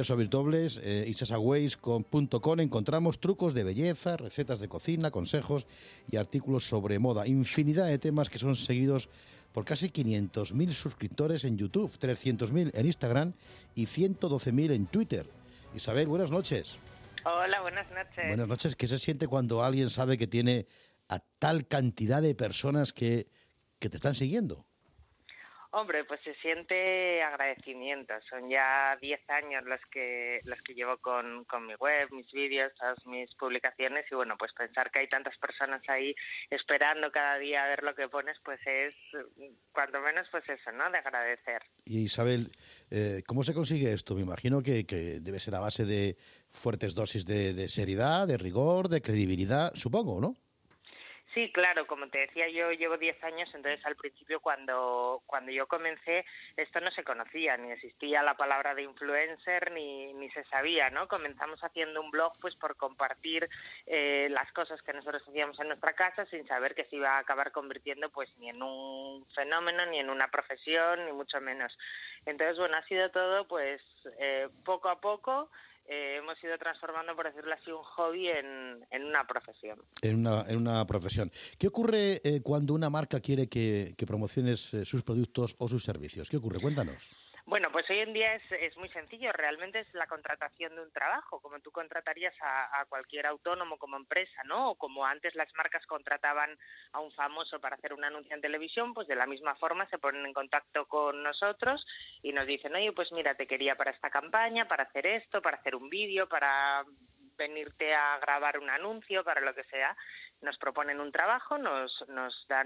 www.isasaways.com, encontramos trucos de belleza, recetas de cocina, consejos y artículos sobre moda. Infinidad de temas que son seguidos por casi 500.000 suscriptores en YouTube, 300.000 en Instagram y 112.000 en Twitter. Isabel, buenas noches. Hola, buenas noches. Buenas noches. ¿Qué se siente cuando alguien sabe que tiene a tal cantidad de personas que te están siguiendo? Hombre, pues se siente agradecimiento. Son ya 10 años los que llevo con mi web, mis vídeos, todas mis publicaciones, y bueno, pues pensar que hay tantas personas ahí esperando cada día a ver lo que pones, pues es cuanto menos pues eso, ¿no?, de agradecer. Y Isabel, ¿cómo se consigue esto? Me imagino que debe ser a base de fuertes dosis de seriedad, de rigor, de credibilidad, supongo, ¿no? Sí, claro, como te decía, yo llevo 10 años, entonces al principio cuando yo comencé esto no se conocía, ni existía la palabra de influencer, ni se sabía, ¿no? Comenzamos haciendo un blog pues por compartir las cosas que nosotros hacíamos en nuestra casa sin saber que se iba a acabar convirtiendo pues ni en un fenómeno, ni en una profesión, ni mucho menos. Entonces, bueno, ha sido todo pues poco a poco. Hemos ido transformando, por decirlo así, un hobby en una profesión. En una profesión. ¿Qué ocurre cuando una marca quiere que promociones sus productos o sus servicios? ¿Qué ocurre? Cuéntanos. Bueno, pues hoy en día es muy sencillo, realmente es la contratación de un trabajo, como tú contratarías a cualquier autónomo como empresa, ¿no? O como antes las marcas contrataban a un famoso para hacer un anuncio en televisión, pues de la misma forma se ponen en contacto con nosotros y nos dicen, oye, pues mira, te quería para esta campaña, para hacer esto, para hacer un vídeo, para venirte a grabar un anuncio, para lo que sea. Nos proponen un trabajo, nos dan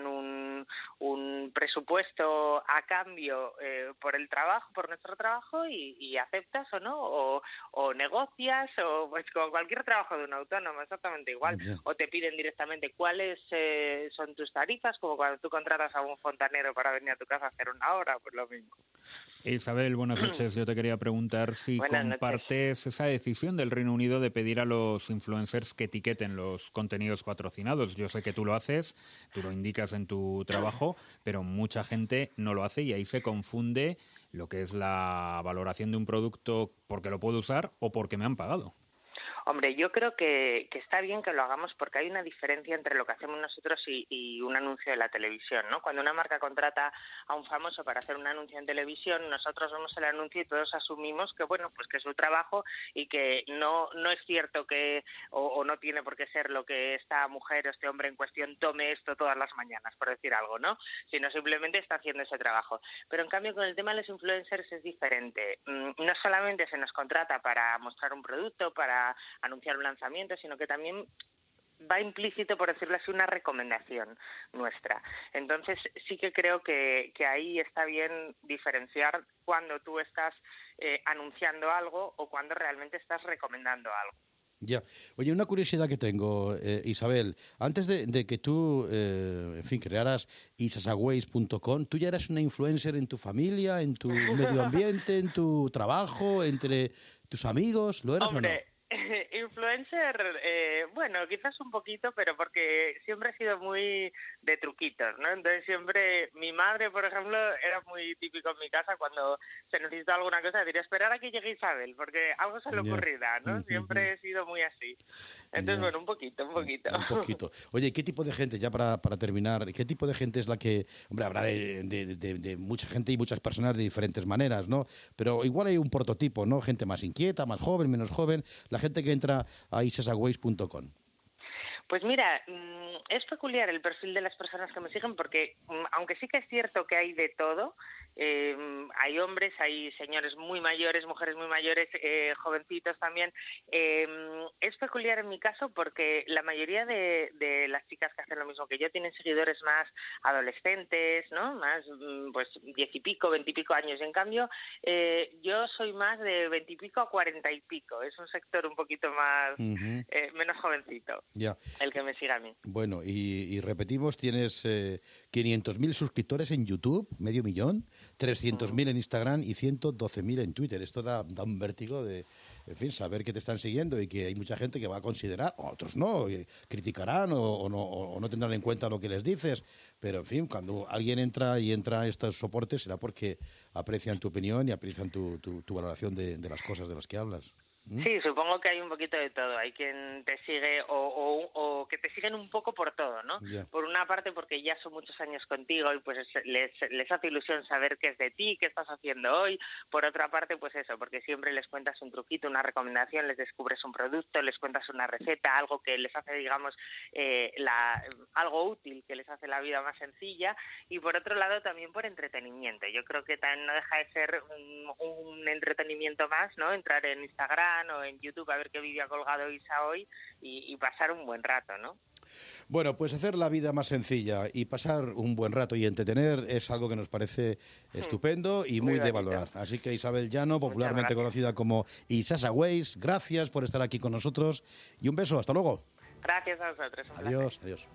un presupuesto a cambio por el trabajo, por nuestro trabajo, y aceptas o no, o negocias, o pues como cualquier trabajo de un autónomo, exactamente igual. Yeah. O te piden directamente cuáles son tus tarifas, como cuando tú contratas a un fontanero para venir a tu casa a hacer una obra, pues lo mismo. Isabel, buenas noches. Yo te quería preguntar si compartes esa decisión del Reino Unido de pedir a los influencers que etiqueten los contenidos patrocinados. Yo sé que tú lo haces, tú lo indicas en tu trabajo, pero mucha gente no lo hace y ahí se confunde lo que es la valoración de un producto porque lo puedo usar o porque me han pagado. Hombre, yo creo que está bien que lo hagamos porque hay una diferencia entre lo que hacemos nosotros y un anuncio de la televisión, ¿no? Cuando una marca contrata a un famoso para hacer un anuncio en televisión, nosotros vemos el anuncio y todos asumimos que, bueno, pues que es su trabajo y que no es cierto que, o no tiene por qué ser lo que esta mujer o este hombre en cuestión tome esto todas las mañanas, por decir algo, ¿no? Sino simplemente está haciendo ese trabajo. Pero en cambio con el tema de los influencers es diferente. No solamente se nos contrata para mostrar un producto, para anunciar un lanzamiento, sino que también va implícito, por decirlo así, una recomendación nuestra. Entonces sí que creo que ahí está bien diferenciar cuando tú estás anunciando algo o cuando realmente estás recomendando algo. Ya. Oye, una curiosidad que tengo, Isabel. Antes de que tú, crearas isasaways.com, ¿tú ya eras una influencer en tu familia, en tu medio ambiente, en tu trabajo, entre tus amigos? ¿Lo eras o no? Influencer, bueno, quizás un poquito, pero porque siempre he sido muy de truquitos, ¿no? Entonces siempre, mi madre, por ejemplo, era muy típico en mi casa cuando se necesita alguna cosa, diría, esperar a que llegue Isabel, porque algo se le ocurrirá, ¿no? Siempre he sido muy así. Entonces, bueno, un poquito. Un poquito. Oye, ¿qué tipo de gente, ya para terminar, qué tipo de gente es la que, hombre, habrá de mucha gente y muchas personas de diferentes maneras, ¿no? Pero igual hay un prototipo, ¿no? Gente más inquieta, más joven, menos joven, la gente que entra a isasaways.com. Pues mira, es peculiar el perfil de las personas que me siguen porque, aunque sí que es cierto que hay de todo, hay hombres, hay señores muy mayores, mujeres muy mayores, jovencitos también. Es peculiar en mi caso porque la mayoría de las chicas que hacen lo mismo que yo tienen seguidores más adolescentes, ¿no? Más, pues, 10 y pico, 20 y pico años. Y en cambio, yo soy más de 20 y pico a 40 y pico. Es un sector un poquito más, menos jovencito. Ya. El que me siga a mí. Bueno, y repetimos, tienes 500.000 suscriptores en YouTube, 500.000, 300.000 en Instagram y 112.000 en Twitter. Esto da un vértigo de, en fin, saber que te están siguiendo y que hay mucha gente que va a considerar, otros no, criticarán o no tendrán en cuenta lo que les dices. Pero, en fin, cuando alguien entra a estos soportes será porque aprecian tu opinión y aprecian tu valoración de las cosas de las que hablas. Sí, supongo que hay un poquito de todo. Hay quien te sigue o que te siguen un poco por todo, ¿no? Yeah. Por una parte porque ya son muchos años contigo y pues les hace ilusión saber qué es de ti, qué estás haciendo hoy. Por otra parte, pues eso, porque siempre les cuentas un truquito, una recomendación, les descubres un producto, les cuentas una receta, algo que les hace, digamos, algo útil, que les hace la vida más sencilla. Y por otro lado también por entretenimiento. Yo creo que también no deja de ser un entretenimiento más, ¿no? Entrar en Instagram o en YouTube a ver qué vídeo ha colgado Isa hoy y pasar un buen rato, ¿no? Bueno, pues hacer la vida más sencilla y pasar un buen rato y entretener es algo que nos parece estupendo y muy de valorar. Así que Isabel Llano, popularmente conocida como Isasaways, gracias por estar aquí con nosotros y un beso, hasta luego. Gracias a vosotros. Adiós, adiós.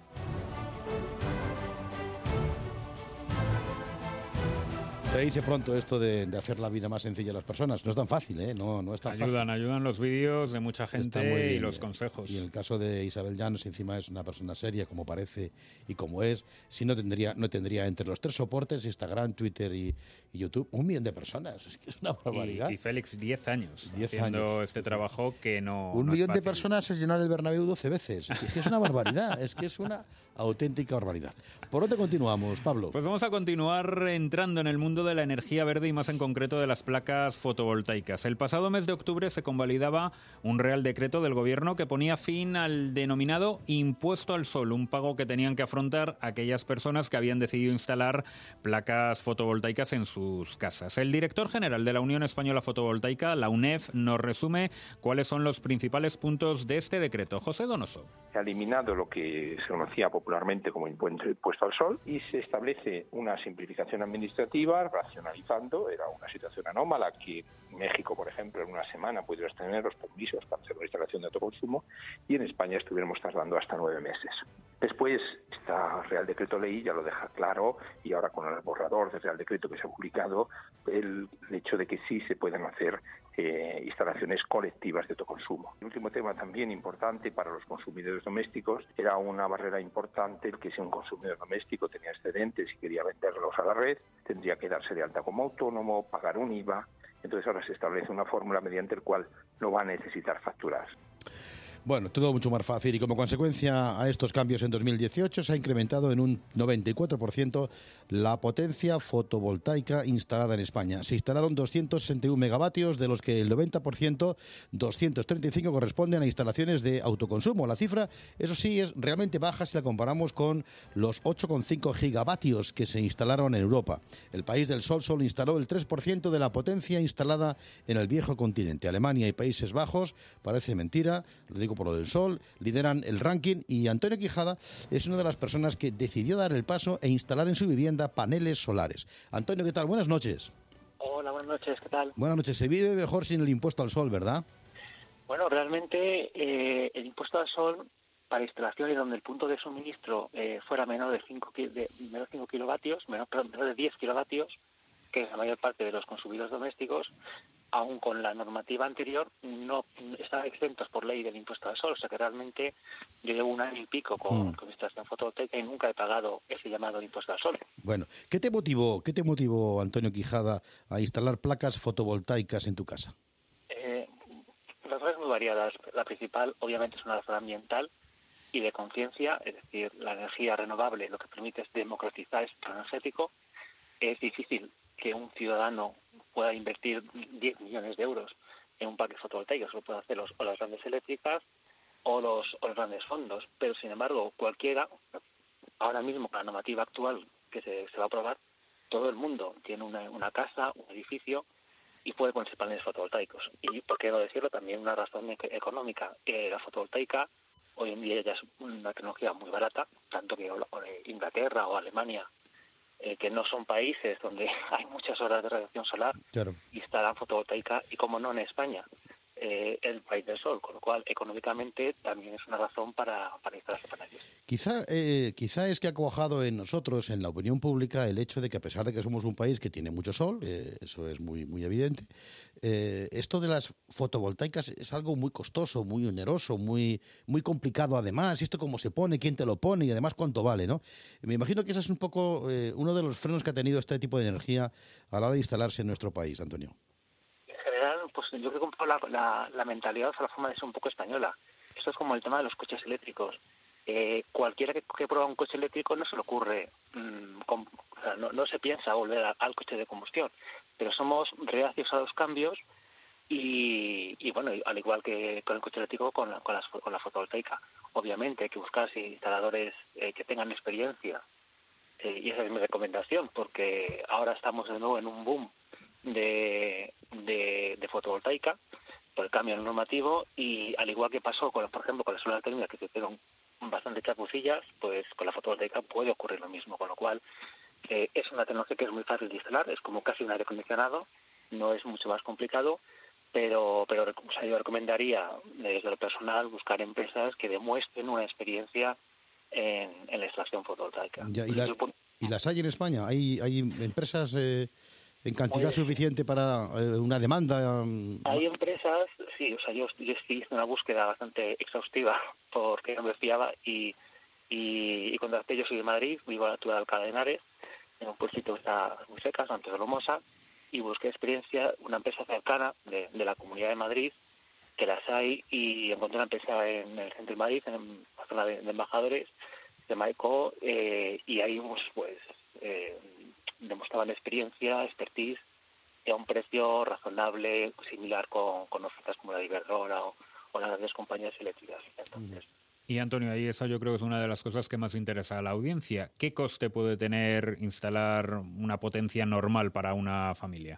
Se dice pronto esto de hacer la vida más sencilla a las personas. No es tan fácil, ¿eh? No es tan fácil. Ayudan los vídeos de mucha gente y los consejos. Y en el caso de Isabel Llanos, encima es una persona seria, como parece y como es, si no tendría entre los 3 soportes, Instagram, Twitter y YouTube, 1 millón de personas. Es que es una barbaridad. Y Félix, 10 años haciendo este trabajo que no 1 millón es de personas es llenar el Bernabéu 12 veces. Es que es una barbaridad, es que es una auténtica barbaridad. ¿Por dónde continuamos, Pablo? Pues vamos a continuar entrando en el mundo de la energía verde y más en concreto de las placas fotovoltaicas. El pasado mes de octubre se convalidaba un Real Decreto del Gobierno que ponía fin al denominado impuesto al sol, un pago que tenían que afrontar aquellas personas que habían decidido instalar placas fotovoltaicas en sus casas. El director general de la Unión Española Fotovoltaica, la UNEF, nos resume cuáles son los principales puntos de este decreto. José Donoso. Se ha eliminado lo que se conocía popularmente como impuesto al sol y se establece una simplificación administrativa racionalizando. Era una situación anómala que en México, por ejemplo, en una semana pudieras tener los permisos para hacer una instalación de autoconsumo y en España estuviéramos tardando hasta 9 meses. Después, este Real Decreto Ley ya lo deja claro y ahora con el borrador del Real Decreto que se ha publicado, el hecho de que sí se pueden hacer instalaciones colectivas de autoconsumo. El último tema también importante para los consumidores domésticos era una barrera importante el que si un consumidor doméstico tenía excedentes y quería venderlos a la red, tendría que darse de alta como autónomo, pagar un IVA. Entonces ahora se establece una fórmula mediante la cual no va a necesitar facturar. Bueno, todo mucho más fácil y como consecuencia a estos cambios en 2018 se ha incrementado en un 94% la potencia fotovoltaica instalada en España. Se instalaron 261 megavatios, de los que el 90%, 235, corresponden a instalaciones de autoconsumo. La cifra, eso sí, es realmente baja si la comparamos con los 8,5 gigavatios que se instalaron en Europa. El país del sol solo instaló el 3% de la potencia instalada en el viejo continente. Alemania y Países Bajos, parece mentira, lo digo por lo del sol, lideran el ranking y Antonio Quijada es una de las personas que decidió dar el paso e instalar en su vivienda paneles solares. Antonio, ¿qué tal? Buenas noches. Hola, buenas noches, ¿qué tal? Buenas noches. Se vive mejor sin el impuesto al sol, ¿verdad? Bueno, realmente el impuesto al sol para instalaciones donde el punto de suministro fuera menor de 5 kilovatios, menor de 10 kilovatios, que es la mayor parte de los consumidores domésticos, aún con la normativa anterior, no están exentos por ley del impuesto al sol. O sea que realmente yo llevo 1 año y pico con instalación fotovoltaica y nunca he pagado ese llamado impuesto al sol. Bueno, ¿qué te motivó, Antonio Quijada, a instalar placas fotovoltaicas en tu casa? Las razones muy variadas. La principal, obviamente, es una razón ambiental y de conciencia, es decir, la energía renovable lo que permite es democratizar el sector energético. Es difícil que un ciudadano pueda invertir 10 millones de euros en un parque fotovoltaico. Eso lo pueden hacer o las grandes eléctricas o los grandes fondos. Pero, sin embargo, cualquiera, ahora mismo con la normativa actual que se va a aprobar, todo el mundo tiene una casa, un edificio y puede ponerse paneles fotovoltaicos. Y, por qué no decirlo, también una razón económica. La fotovoltaica hoy en día ya es una tecnología muy barata, tanto que Inglaterra o Alemania, que no son países donde hay muchas horas de radiación solar, claro, instalan fotovoltaica, y como no en España, el país del sol, con lo cual económicamente también es una razón para instalarse paneles. Quizá es que ha cuajado en nosotros, en la opinión pública, el hecho de que a pesar de que somos un país que tiene mucho sol, eso es muy, muy evidente, esto de las fotovoltaicas es algo muy costoso, muy oneroso, muy, muy complicado además. Esto cómo se pone, quién te lo pone y además cuánto vale, ¿no? Me imagino que ese es un poco uno de los frenos que ha tenido este tipo de energía a la hora de instalarse en nuestro país, Antonio. Pues yo creo que un poco la mentalidad o la forma de ser un poco española. Esto es como el tema de los coches eléctricos. Cualquiera que prueba un coche eléctrico no se le ocurre, no se piensa volver al coche de combustión, pero somos reacios a los cambios y bueno, al igual que con el coche eléctrico, con la fotovoltaica. Obviamente hay que buscar instaladores que tengan experiencia, y esa es mi recomendación, porque ahora estamos de nuevo en un boom de fotovoltaica por el cambio normativo, y al igual que pasó por ejemplo con la solar térmica, que se hicieron bastante chapucillas, pues con la fotovoltaica puede ocurrir lo mismo, con lo cual es una tecnología que es muy fácil de instalar, es como casi un aire acondicionado, no es mucho más complicado, pero yo recomendaría desde lo personal buscar empresas que demuestren una experiencia en la instalación fotovoltaica. Ya, ¿y las hay en España? ¿Hay empresas en cantidad suficiente para una demanda? Hay empresas, sí, o sea, yo hice una búsqueda bastante exhaustiva porque no me fiaba y contacté. Yo soy de Madrid, vivo a la altura de Alcalá de Henares, en un pueblito que está muy cerca, Santo de Lomosa, y busqué experiencia, una empresa cercana de la Comunidad de Madrid, que las hay, y encontré una empresa en el centro de Madrid, en la zona de embajadores, de Maico, y ahí pues demostraban experiencia, expertise, y a un precio razonable, similar con ofertas como la de Iberdrola o las grandes compañías eléctricas. Entonces, y Antonio, ahí eso yo creo que es una de las cosas que más interesa a la audiencia. ¿Qué coste puede tener instalar una potencia normal para una familia?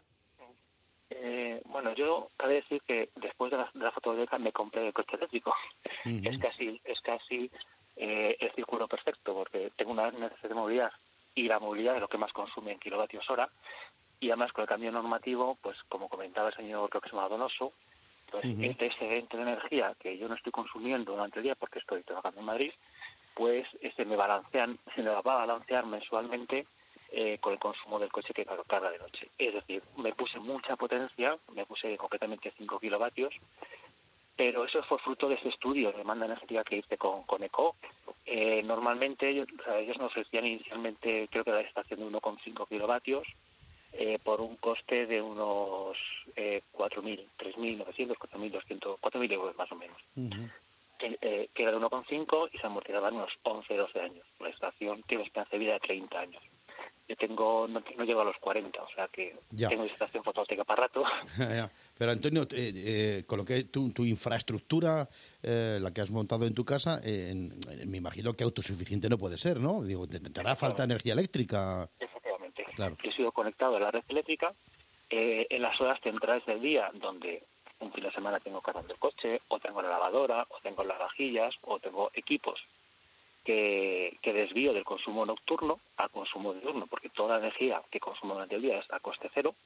Bueno, yo cabe decir que después de la fotovoltaica me compré el coche eléctrico. Es casi el círculo perfecto, porque tengo una necesidad de movilidad, y la movilidad es lo que más consume en kilovatios hora, y además con el cambio normativo, pues como comentaba el señor, creo que se llama Donoso, pues este excedente de energía que yo no estoy consumiendo durante el día porque estoy trabajando en Madrid, pues se me va a balancear mensualmente con el consumo del coche que carga de noche. Es decir, me puse mucha potencia, me puse concretamente 5 kilovatios, pero eso fue fruto de ese estudio de demanda energética que hice con ECO. Normalmente ellos nos ofrecían inicialmente, creo que la estación de 1,5 kilovatios, por un coste de unos 4.000, 3.900, 4.200, 4.000 euros más o menos. Que era de 1,5 y se amortizaba en unos 11, 12 años. La estación tiene esperanza de vida de 30 años. Yo no llego a los 40, o sea que tengo estación fotovoltaica para rato. Pero Antonio, con lo que tu infraestructura, la que has montado en tu casa, me imagino que autosuficiente no puede ser, ¿no? Digo, te hará falta energía eléctrica. Efectivamente. Claro. Yo he sido conectado a la red eléctrica en las horas centrales del día, donde un fin de semana tengo cargando el coche, o tengo la lavadora, o tengo las vajillas, o tengo equipos que desvío del consumo nocturno al consumo diurno, porque toda la energía que consumo durante el día es a coste cero,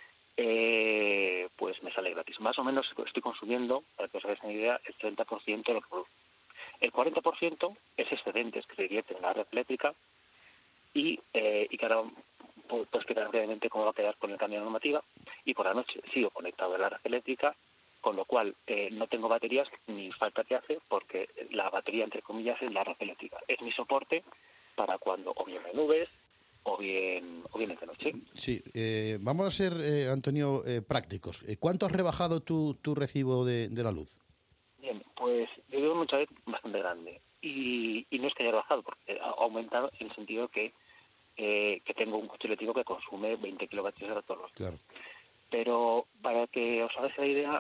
pues me sale gratis. Más o menos estoy consumiendo, para que os hagáis una idea, el 30% de lo que produzco. El 40% es excedentes que se divierten en la red eléctrica y que ahora puedo explicar brevemente cómo va a quedar con el cambio de normativa. Y por la noche sigo conectado a la red eléctrica, con lo cual no tengo baterías ni falta que hace, porque la batería, entre comillas, es la red eléctrica. Es mi soporte para cuando o bien hay nubes o bien es de noche. Sí, vamos a ser, Antonio, prácticos. ¿Cuánto has rebajado tu recibo de la luz? Bien, pues yo vivo en un chalet bastante grande y no es que haya bajado, porque ha aumentado en el sentido que tengo un coche eléctrico que consume 20 kilovatios hora todos los días. Claro. Pero para que os hagáis la idea,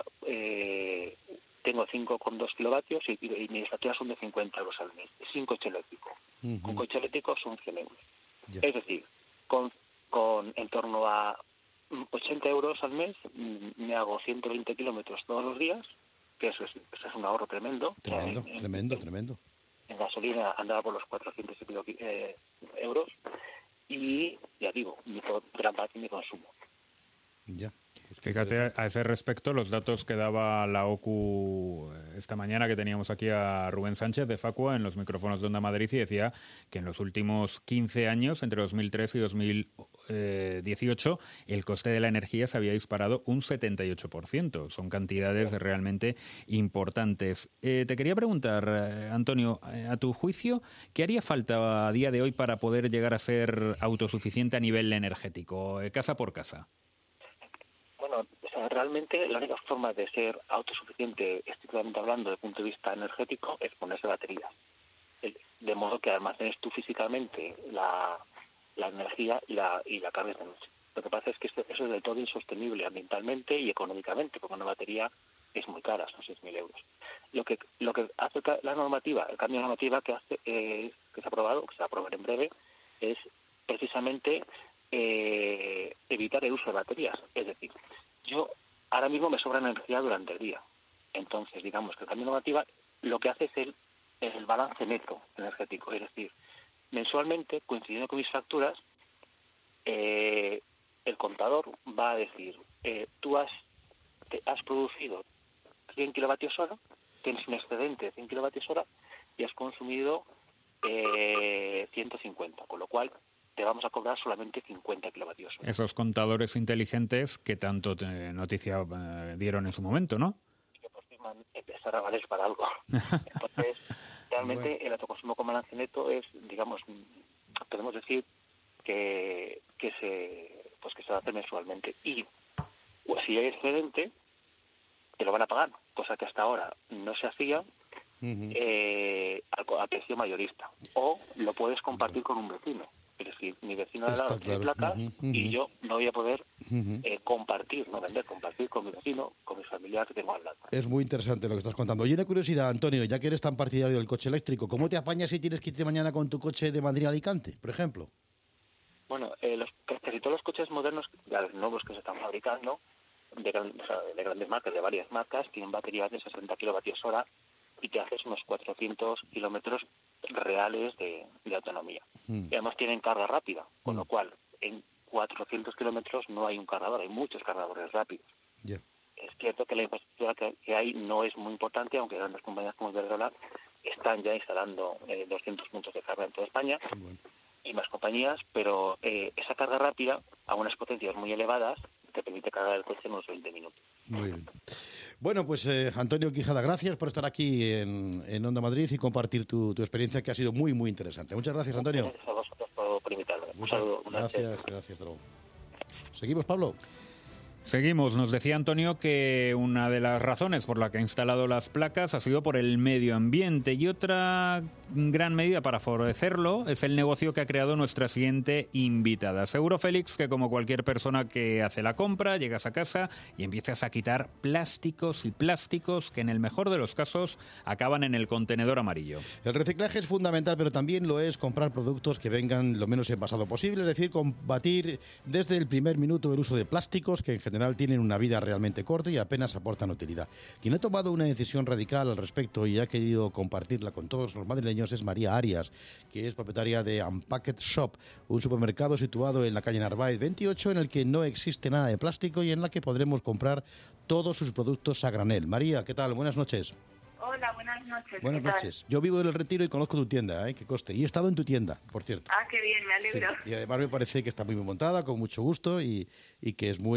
tengo 5,2 kilovatios y mis facturas son de 50 euros al mes, sin coche eléctrico. Con coche eléctrico son 100 euros. Es decir, con en torno a 80 euros al mes me hago 120 kilómetros todos los días, que eso es un ahorro tremendo. Tremendo. En gasolina andaba por los 400 y pico euros y, ya digo, gran parte de mi consumo. Ya. Fíjate a ese respecto los datos que daba la OCU esta mañana, que teníamos aquí a Rubén Sánchez de Facua en los micrófonos de Onda Madrid, y decía que en los últimos 15 años, entre 2003 y 2018, el coste de la energía se había disparado un 78%. Son cantidades realmente importantes. Te quería preguntar, Antonio, a tu juicio, ¿qué haría falta a día de hoy para poder llegar a ser autosuficiente a nivel energético, casa por casa? Bueno, realmente la única forma de ser autosuficiente, estrictamente hablando, desde el punto de vista energético, es ponerse baterías. De modo que almacenes tú físicamente la energía y la cargues de noche. Lo que pasa es que eso es del todo insostenible ambientalmente y económicamente, porque una batería es muy cara, son 6.000 euros. Lo que hace la normativa, el cambio de normativa que se ha aprobado, que se va a aprobar en breve, es precisamente evitar el uso de baterías. Es decir, yo ahora mismo me sobra energía durante el día. Entonces, digamos que el cambio de normativa lo que hace es el balance neto energético. Es decir, mensualmente, coincidiendo con mis facturas, el contador va a decir, tú has producido 100 kilovatios hora, tienes un excedente de 100 kilovatios hora y has consumido 150, con lo cual te vamos a cobrar solamente 50 kilovatios hora. Esos contadores inteligentes que tanto noticia dieron en su momento, ¿no? Que por fin empezar a valer para algo. Entonces, realmente el autoconsumo con balance neto es, digamos, podemos decir que se va a hacer mensualmente. Y pues, si hay excedente, te lo van a pagar, cosa que hasta ahora no se hacía, a precio mayorista. O lo puedes compartir con un vecino. Es decir, mi vecino de al lado tiene placas y yo no voy a poder compartir con mi vecino, con mis familiares que tengo al lado. Es muy interesante lo que estás contando. Oye, una curiosidad, Antonio, ya que eres tan partidario del coche eléctrico, ¿cómo te apañas si tienes que irte mañana con tu coche de Madrid a Alicante, por ejemplo? Bueno, casi todos los coches modernos, los nuevos que se están fabricando, de grandes marcas, de varias marcas, tienen baterías de 60 kilovatios hora y te haces unos 400 kilómetros reales de autonomía. Y además tienen carga rápida, con lo cual en 400 kilómetros no hay un cargador, hay muchos cargadores rápidos. Yeah. Es cierto que la infraestructura que hay no es muy importante, aunque grandes compañías como Iberdrola están ya instalando 200 puntos de carga en toda España y más compañías, pero esa carga rápida a unas potencias muy elevadas te permite cargar el coche en unos 20 minutos. Muy bien. Bueno, pues Antonio Quijada, gracias por estar aquí en Onda Madrid y compartir tu experiencia, que ha sido muy, muy interesante. Muchas gracias, Antonio. Gracias a vosotros por invitarme. Un saludo. Gracias. Hasta luego. Seguimos, Pablo. Seguimos. Nos decía Antonio que una de las razones por la que ha instalado las placas ha sido por el medio ambiente, y otra gran medida para favorecerlo es el negocio que ha creado nuestra siguiente invitada. Seguro, Félix, que como cualquier persona que hace la compra, llegas a casa y empiezas a quitar plásticos y plásticos que en el mejor de los casos acaban en el contenedor amarillo. El reciclaje es fundamental, pero también lo es comprar productos que vengan lo menos envasado posible, es decir, combatir desde el primer minuto el uso de plásticos que en general tienen una vida realmente corta y apenas aportan utilidad. Quien ha tomado una decisión radical al respecto y ha querido compartirla con todos los madrileños es María Arias, que es propietaria de Unpacked Shop, un supermercado situado en la calle Narváez 28, en el que no existe nada de plástico y en la que podremos comprar todos sus productos a granel. María, ¿qué tal? Buenas noches. Hola, buenas noches. Buenas noches. Yo vivo en El Retiro y conozco tu tienda, que conste. Y he estado en tu tienda, por cierto. Ah, qué bien, me alegro. Sí. Y además me parece que está muy bien montada, con mucho gusto y que es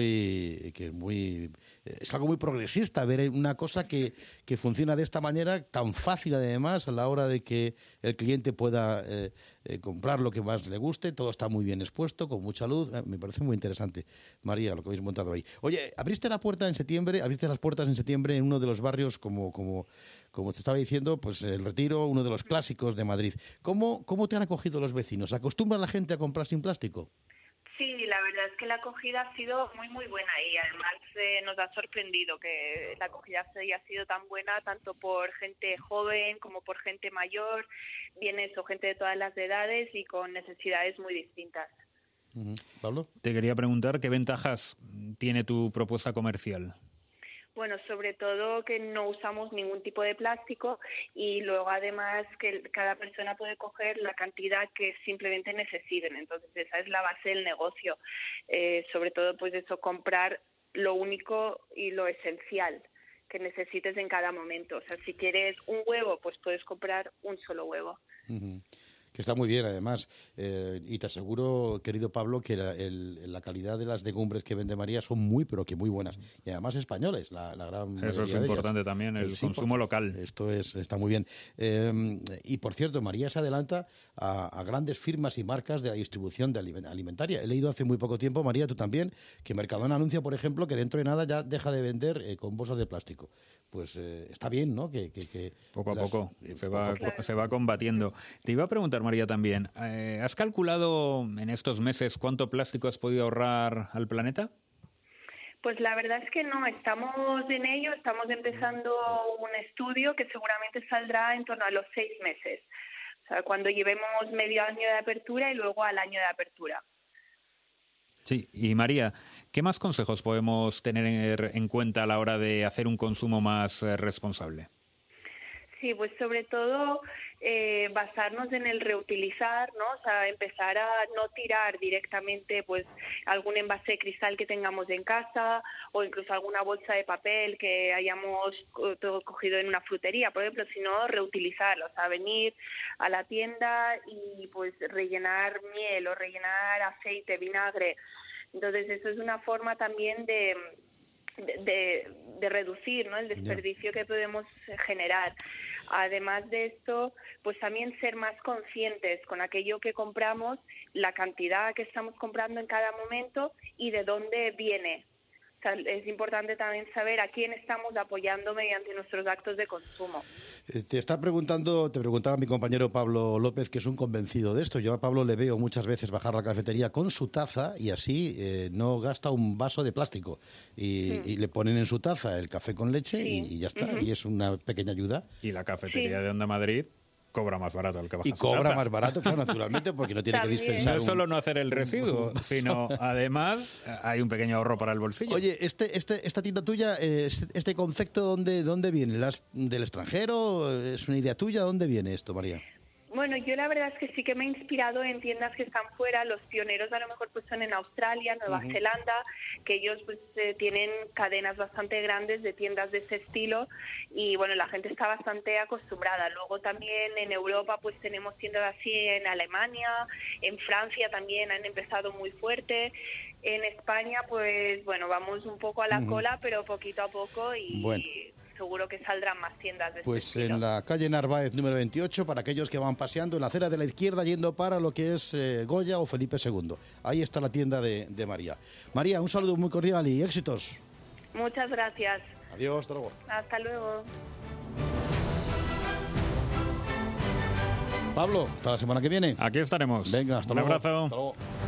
es algo muy progresista ver una cosa que funciona de esta manera, tan fácil además a la hora de que el cliente pueda comprar lo que más le guste. Todo está muy bien expuesto, con mucha luz. Me parece muy interesante, María, lo que habéis montado ahí. Oye, abriste las puertas en septiembre en uno de los barrios como te estaba diciendo, pues El Retiro, uno de los clásicos de Madrid. ¿Cómo te han acogido los vecinos? ¿Acostumbra la gente a comprar sin plástico? Sí, la verdad es que la acogida ha sido muy, muy buena y además nos ha sorprendido que la acogida haya sido tan buena, tanto por gente joven como por gente mayor, gente de todas las edades y con necesidades muy distintas. ¿Pablo? Te quería preguntar qué ventajas tiene tu propuesta comercial. Bueno, sobre todo que no usamos ningún tipo de plástico y luego además que cada persona puede coger la cantidad que simplemente necesiten. Entonces esa es la base del negocio. Sobre todo pues eso, comprar lo único y lo esencial que necesites en cada momento. O sea, si quieres un huevo, pues puedes comprar un solo huevo. Uh-huh. Que está muy bien, además. Y te aseguro, querido Pablo, que la calidad de las legumbres que vende María son muy, pero que muy buenas. Y además españoles, la gran mayoría. Eso es importante también, el consumo local. Esto está muy bien. Y, por cierto, María se adelanta a grandes firmas y marcas de la distribución de alimentaria. He leído hace muy poco tiempo, María, tú también, que Mercadona anuncia, por ejemplo, que dentro de nada ya deja de vender con bolsas de plástico. Pues está bien, ¿no? Que poco a poco se va combatiendo. Te iba a preguntar, María, también, ¿has calculado en estos meses cuánto plástico has podido ahorrar al planeta? Pues la verdad es que no, estamos en ello, estamos empezando un estudio que seguramente saldrá en torno a los 6 meses, o sea, cuando llevemos medio año de apertura y luego al año de apertura. Sí, y María, ¿qué más consejos podemos tener en cuenta a la hora de hacer un consumo más responsable? Sí, pues sobre todo basarnos en el reutilizar, ¿no? O sea, empezar a no tirar directamente pues algún envase de cristal que tengamos en casa o incluso alguna bolsa de papel que hayamos cogido en una frutería, por ejemplo, sino reutilizarlo, o sea, venir a la tienda y pues rellenar miel o rellenar aceite, vinagre. Entonces, eso es una forma también de reducir, ¿no?, el desperdicio que podemos generar. Además de esto, pues también ser más conscientes con aquello que compramos, la cantidad que estamos comprando en cada momento y de dónde viene. O sea, es importante también saber a quién estamos apoyando mediante nuestros actos de consumo. Te preguntaba mi compañero Pablo López, que es un convencido de esto. Yo a Pablo le veo muchas veces bajar a la cafetería con su taza y así no gasta un vaso de plástico. Y le ponen en su taza el café con leche y ya está. Y es una pequeña ayuda. Y la cafetería de Onda Madrid cobra más barato el que baja y cobra más barato, claro, naturalmente, porque no tiene que dispensar. No es solo no hacer el residuo, sino además hay un pequeño ahorro para el bolsillo. Oye, esta tienda tuya, este concepto, ¿dónde viene? ¿Del extranjero? ¿Es una idea tuya? ¿Dónde viene esto, María? Bueno, yo la verdad es que sí que me he inspirado en tiendas que están fuera. Los pioneros a lo mejor pues son en Australia, Nueva Zelanda, que ellos pues tienen cadenas bastante grandes de tiendas de ese estilo y bueno, la gente está bastante acostumbrada. Luego también en Europa pues tenemos tiendas así en Alemania, en Francia también han empezado muy fuerte. En España pues bueno, vamos un poco a la cola, pero poquito a poco y... Bueno. seguro que saldrán más tiendas de Pues este estilo. en la calle Narváez número 28, para aquellos que van paseando en la acera de la izquierda yendo para lo que es Goya o Felipe II. Ahí está la tienda de María. María, un saludo muy cordial y éxitos. Muchas gracias. Adiós, hasta luego. Hasta luego. Pablo, hasta la semana que viene. Aquí estaremos. Venga, hasta Un luego. abrazo. Hasta luego.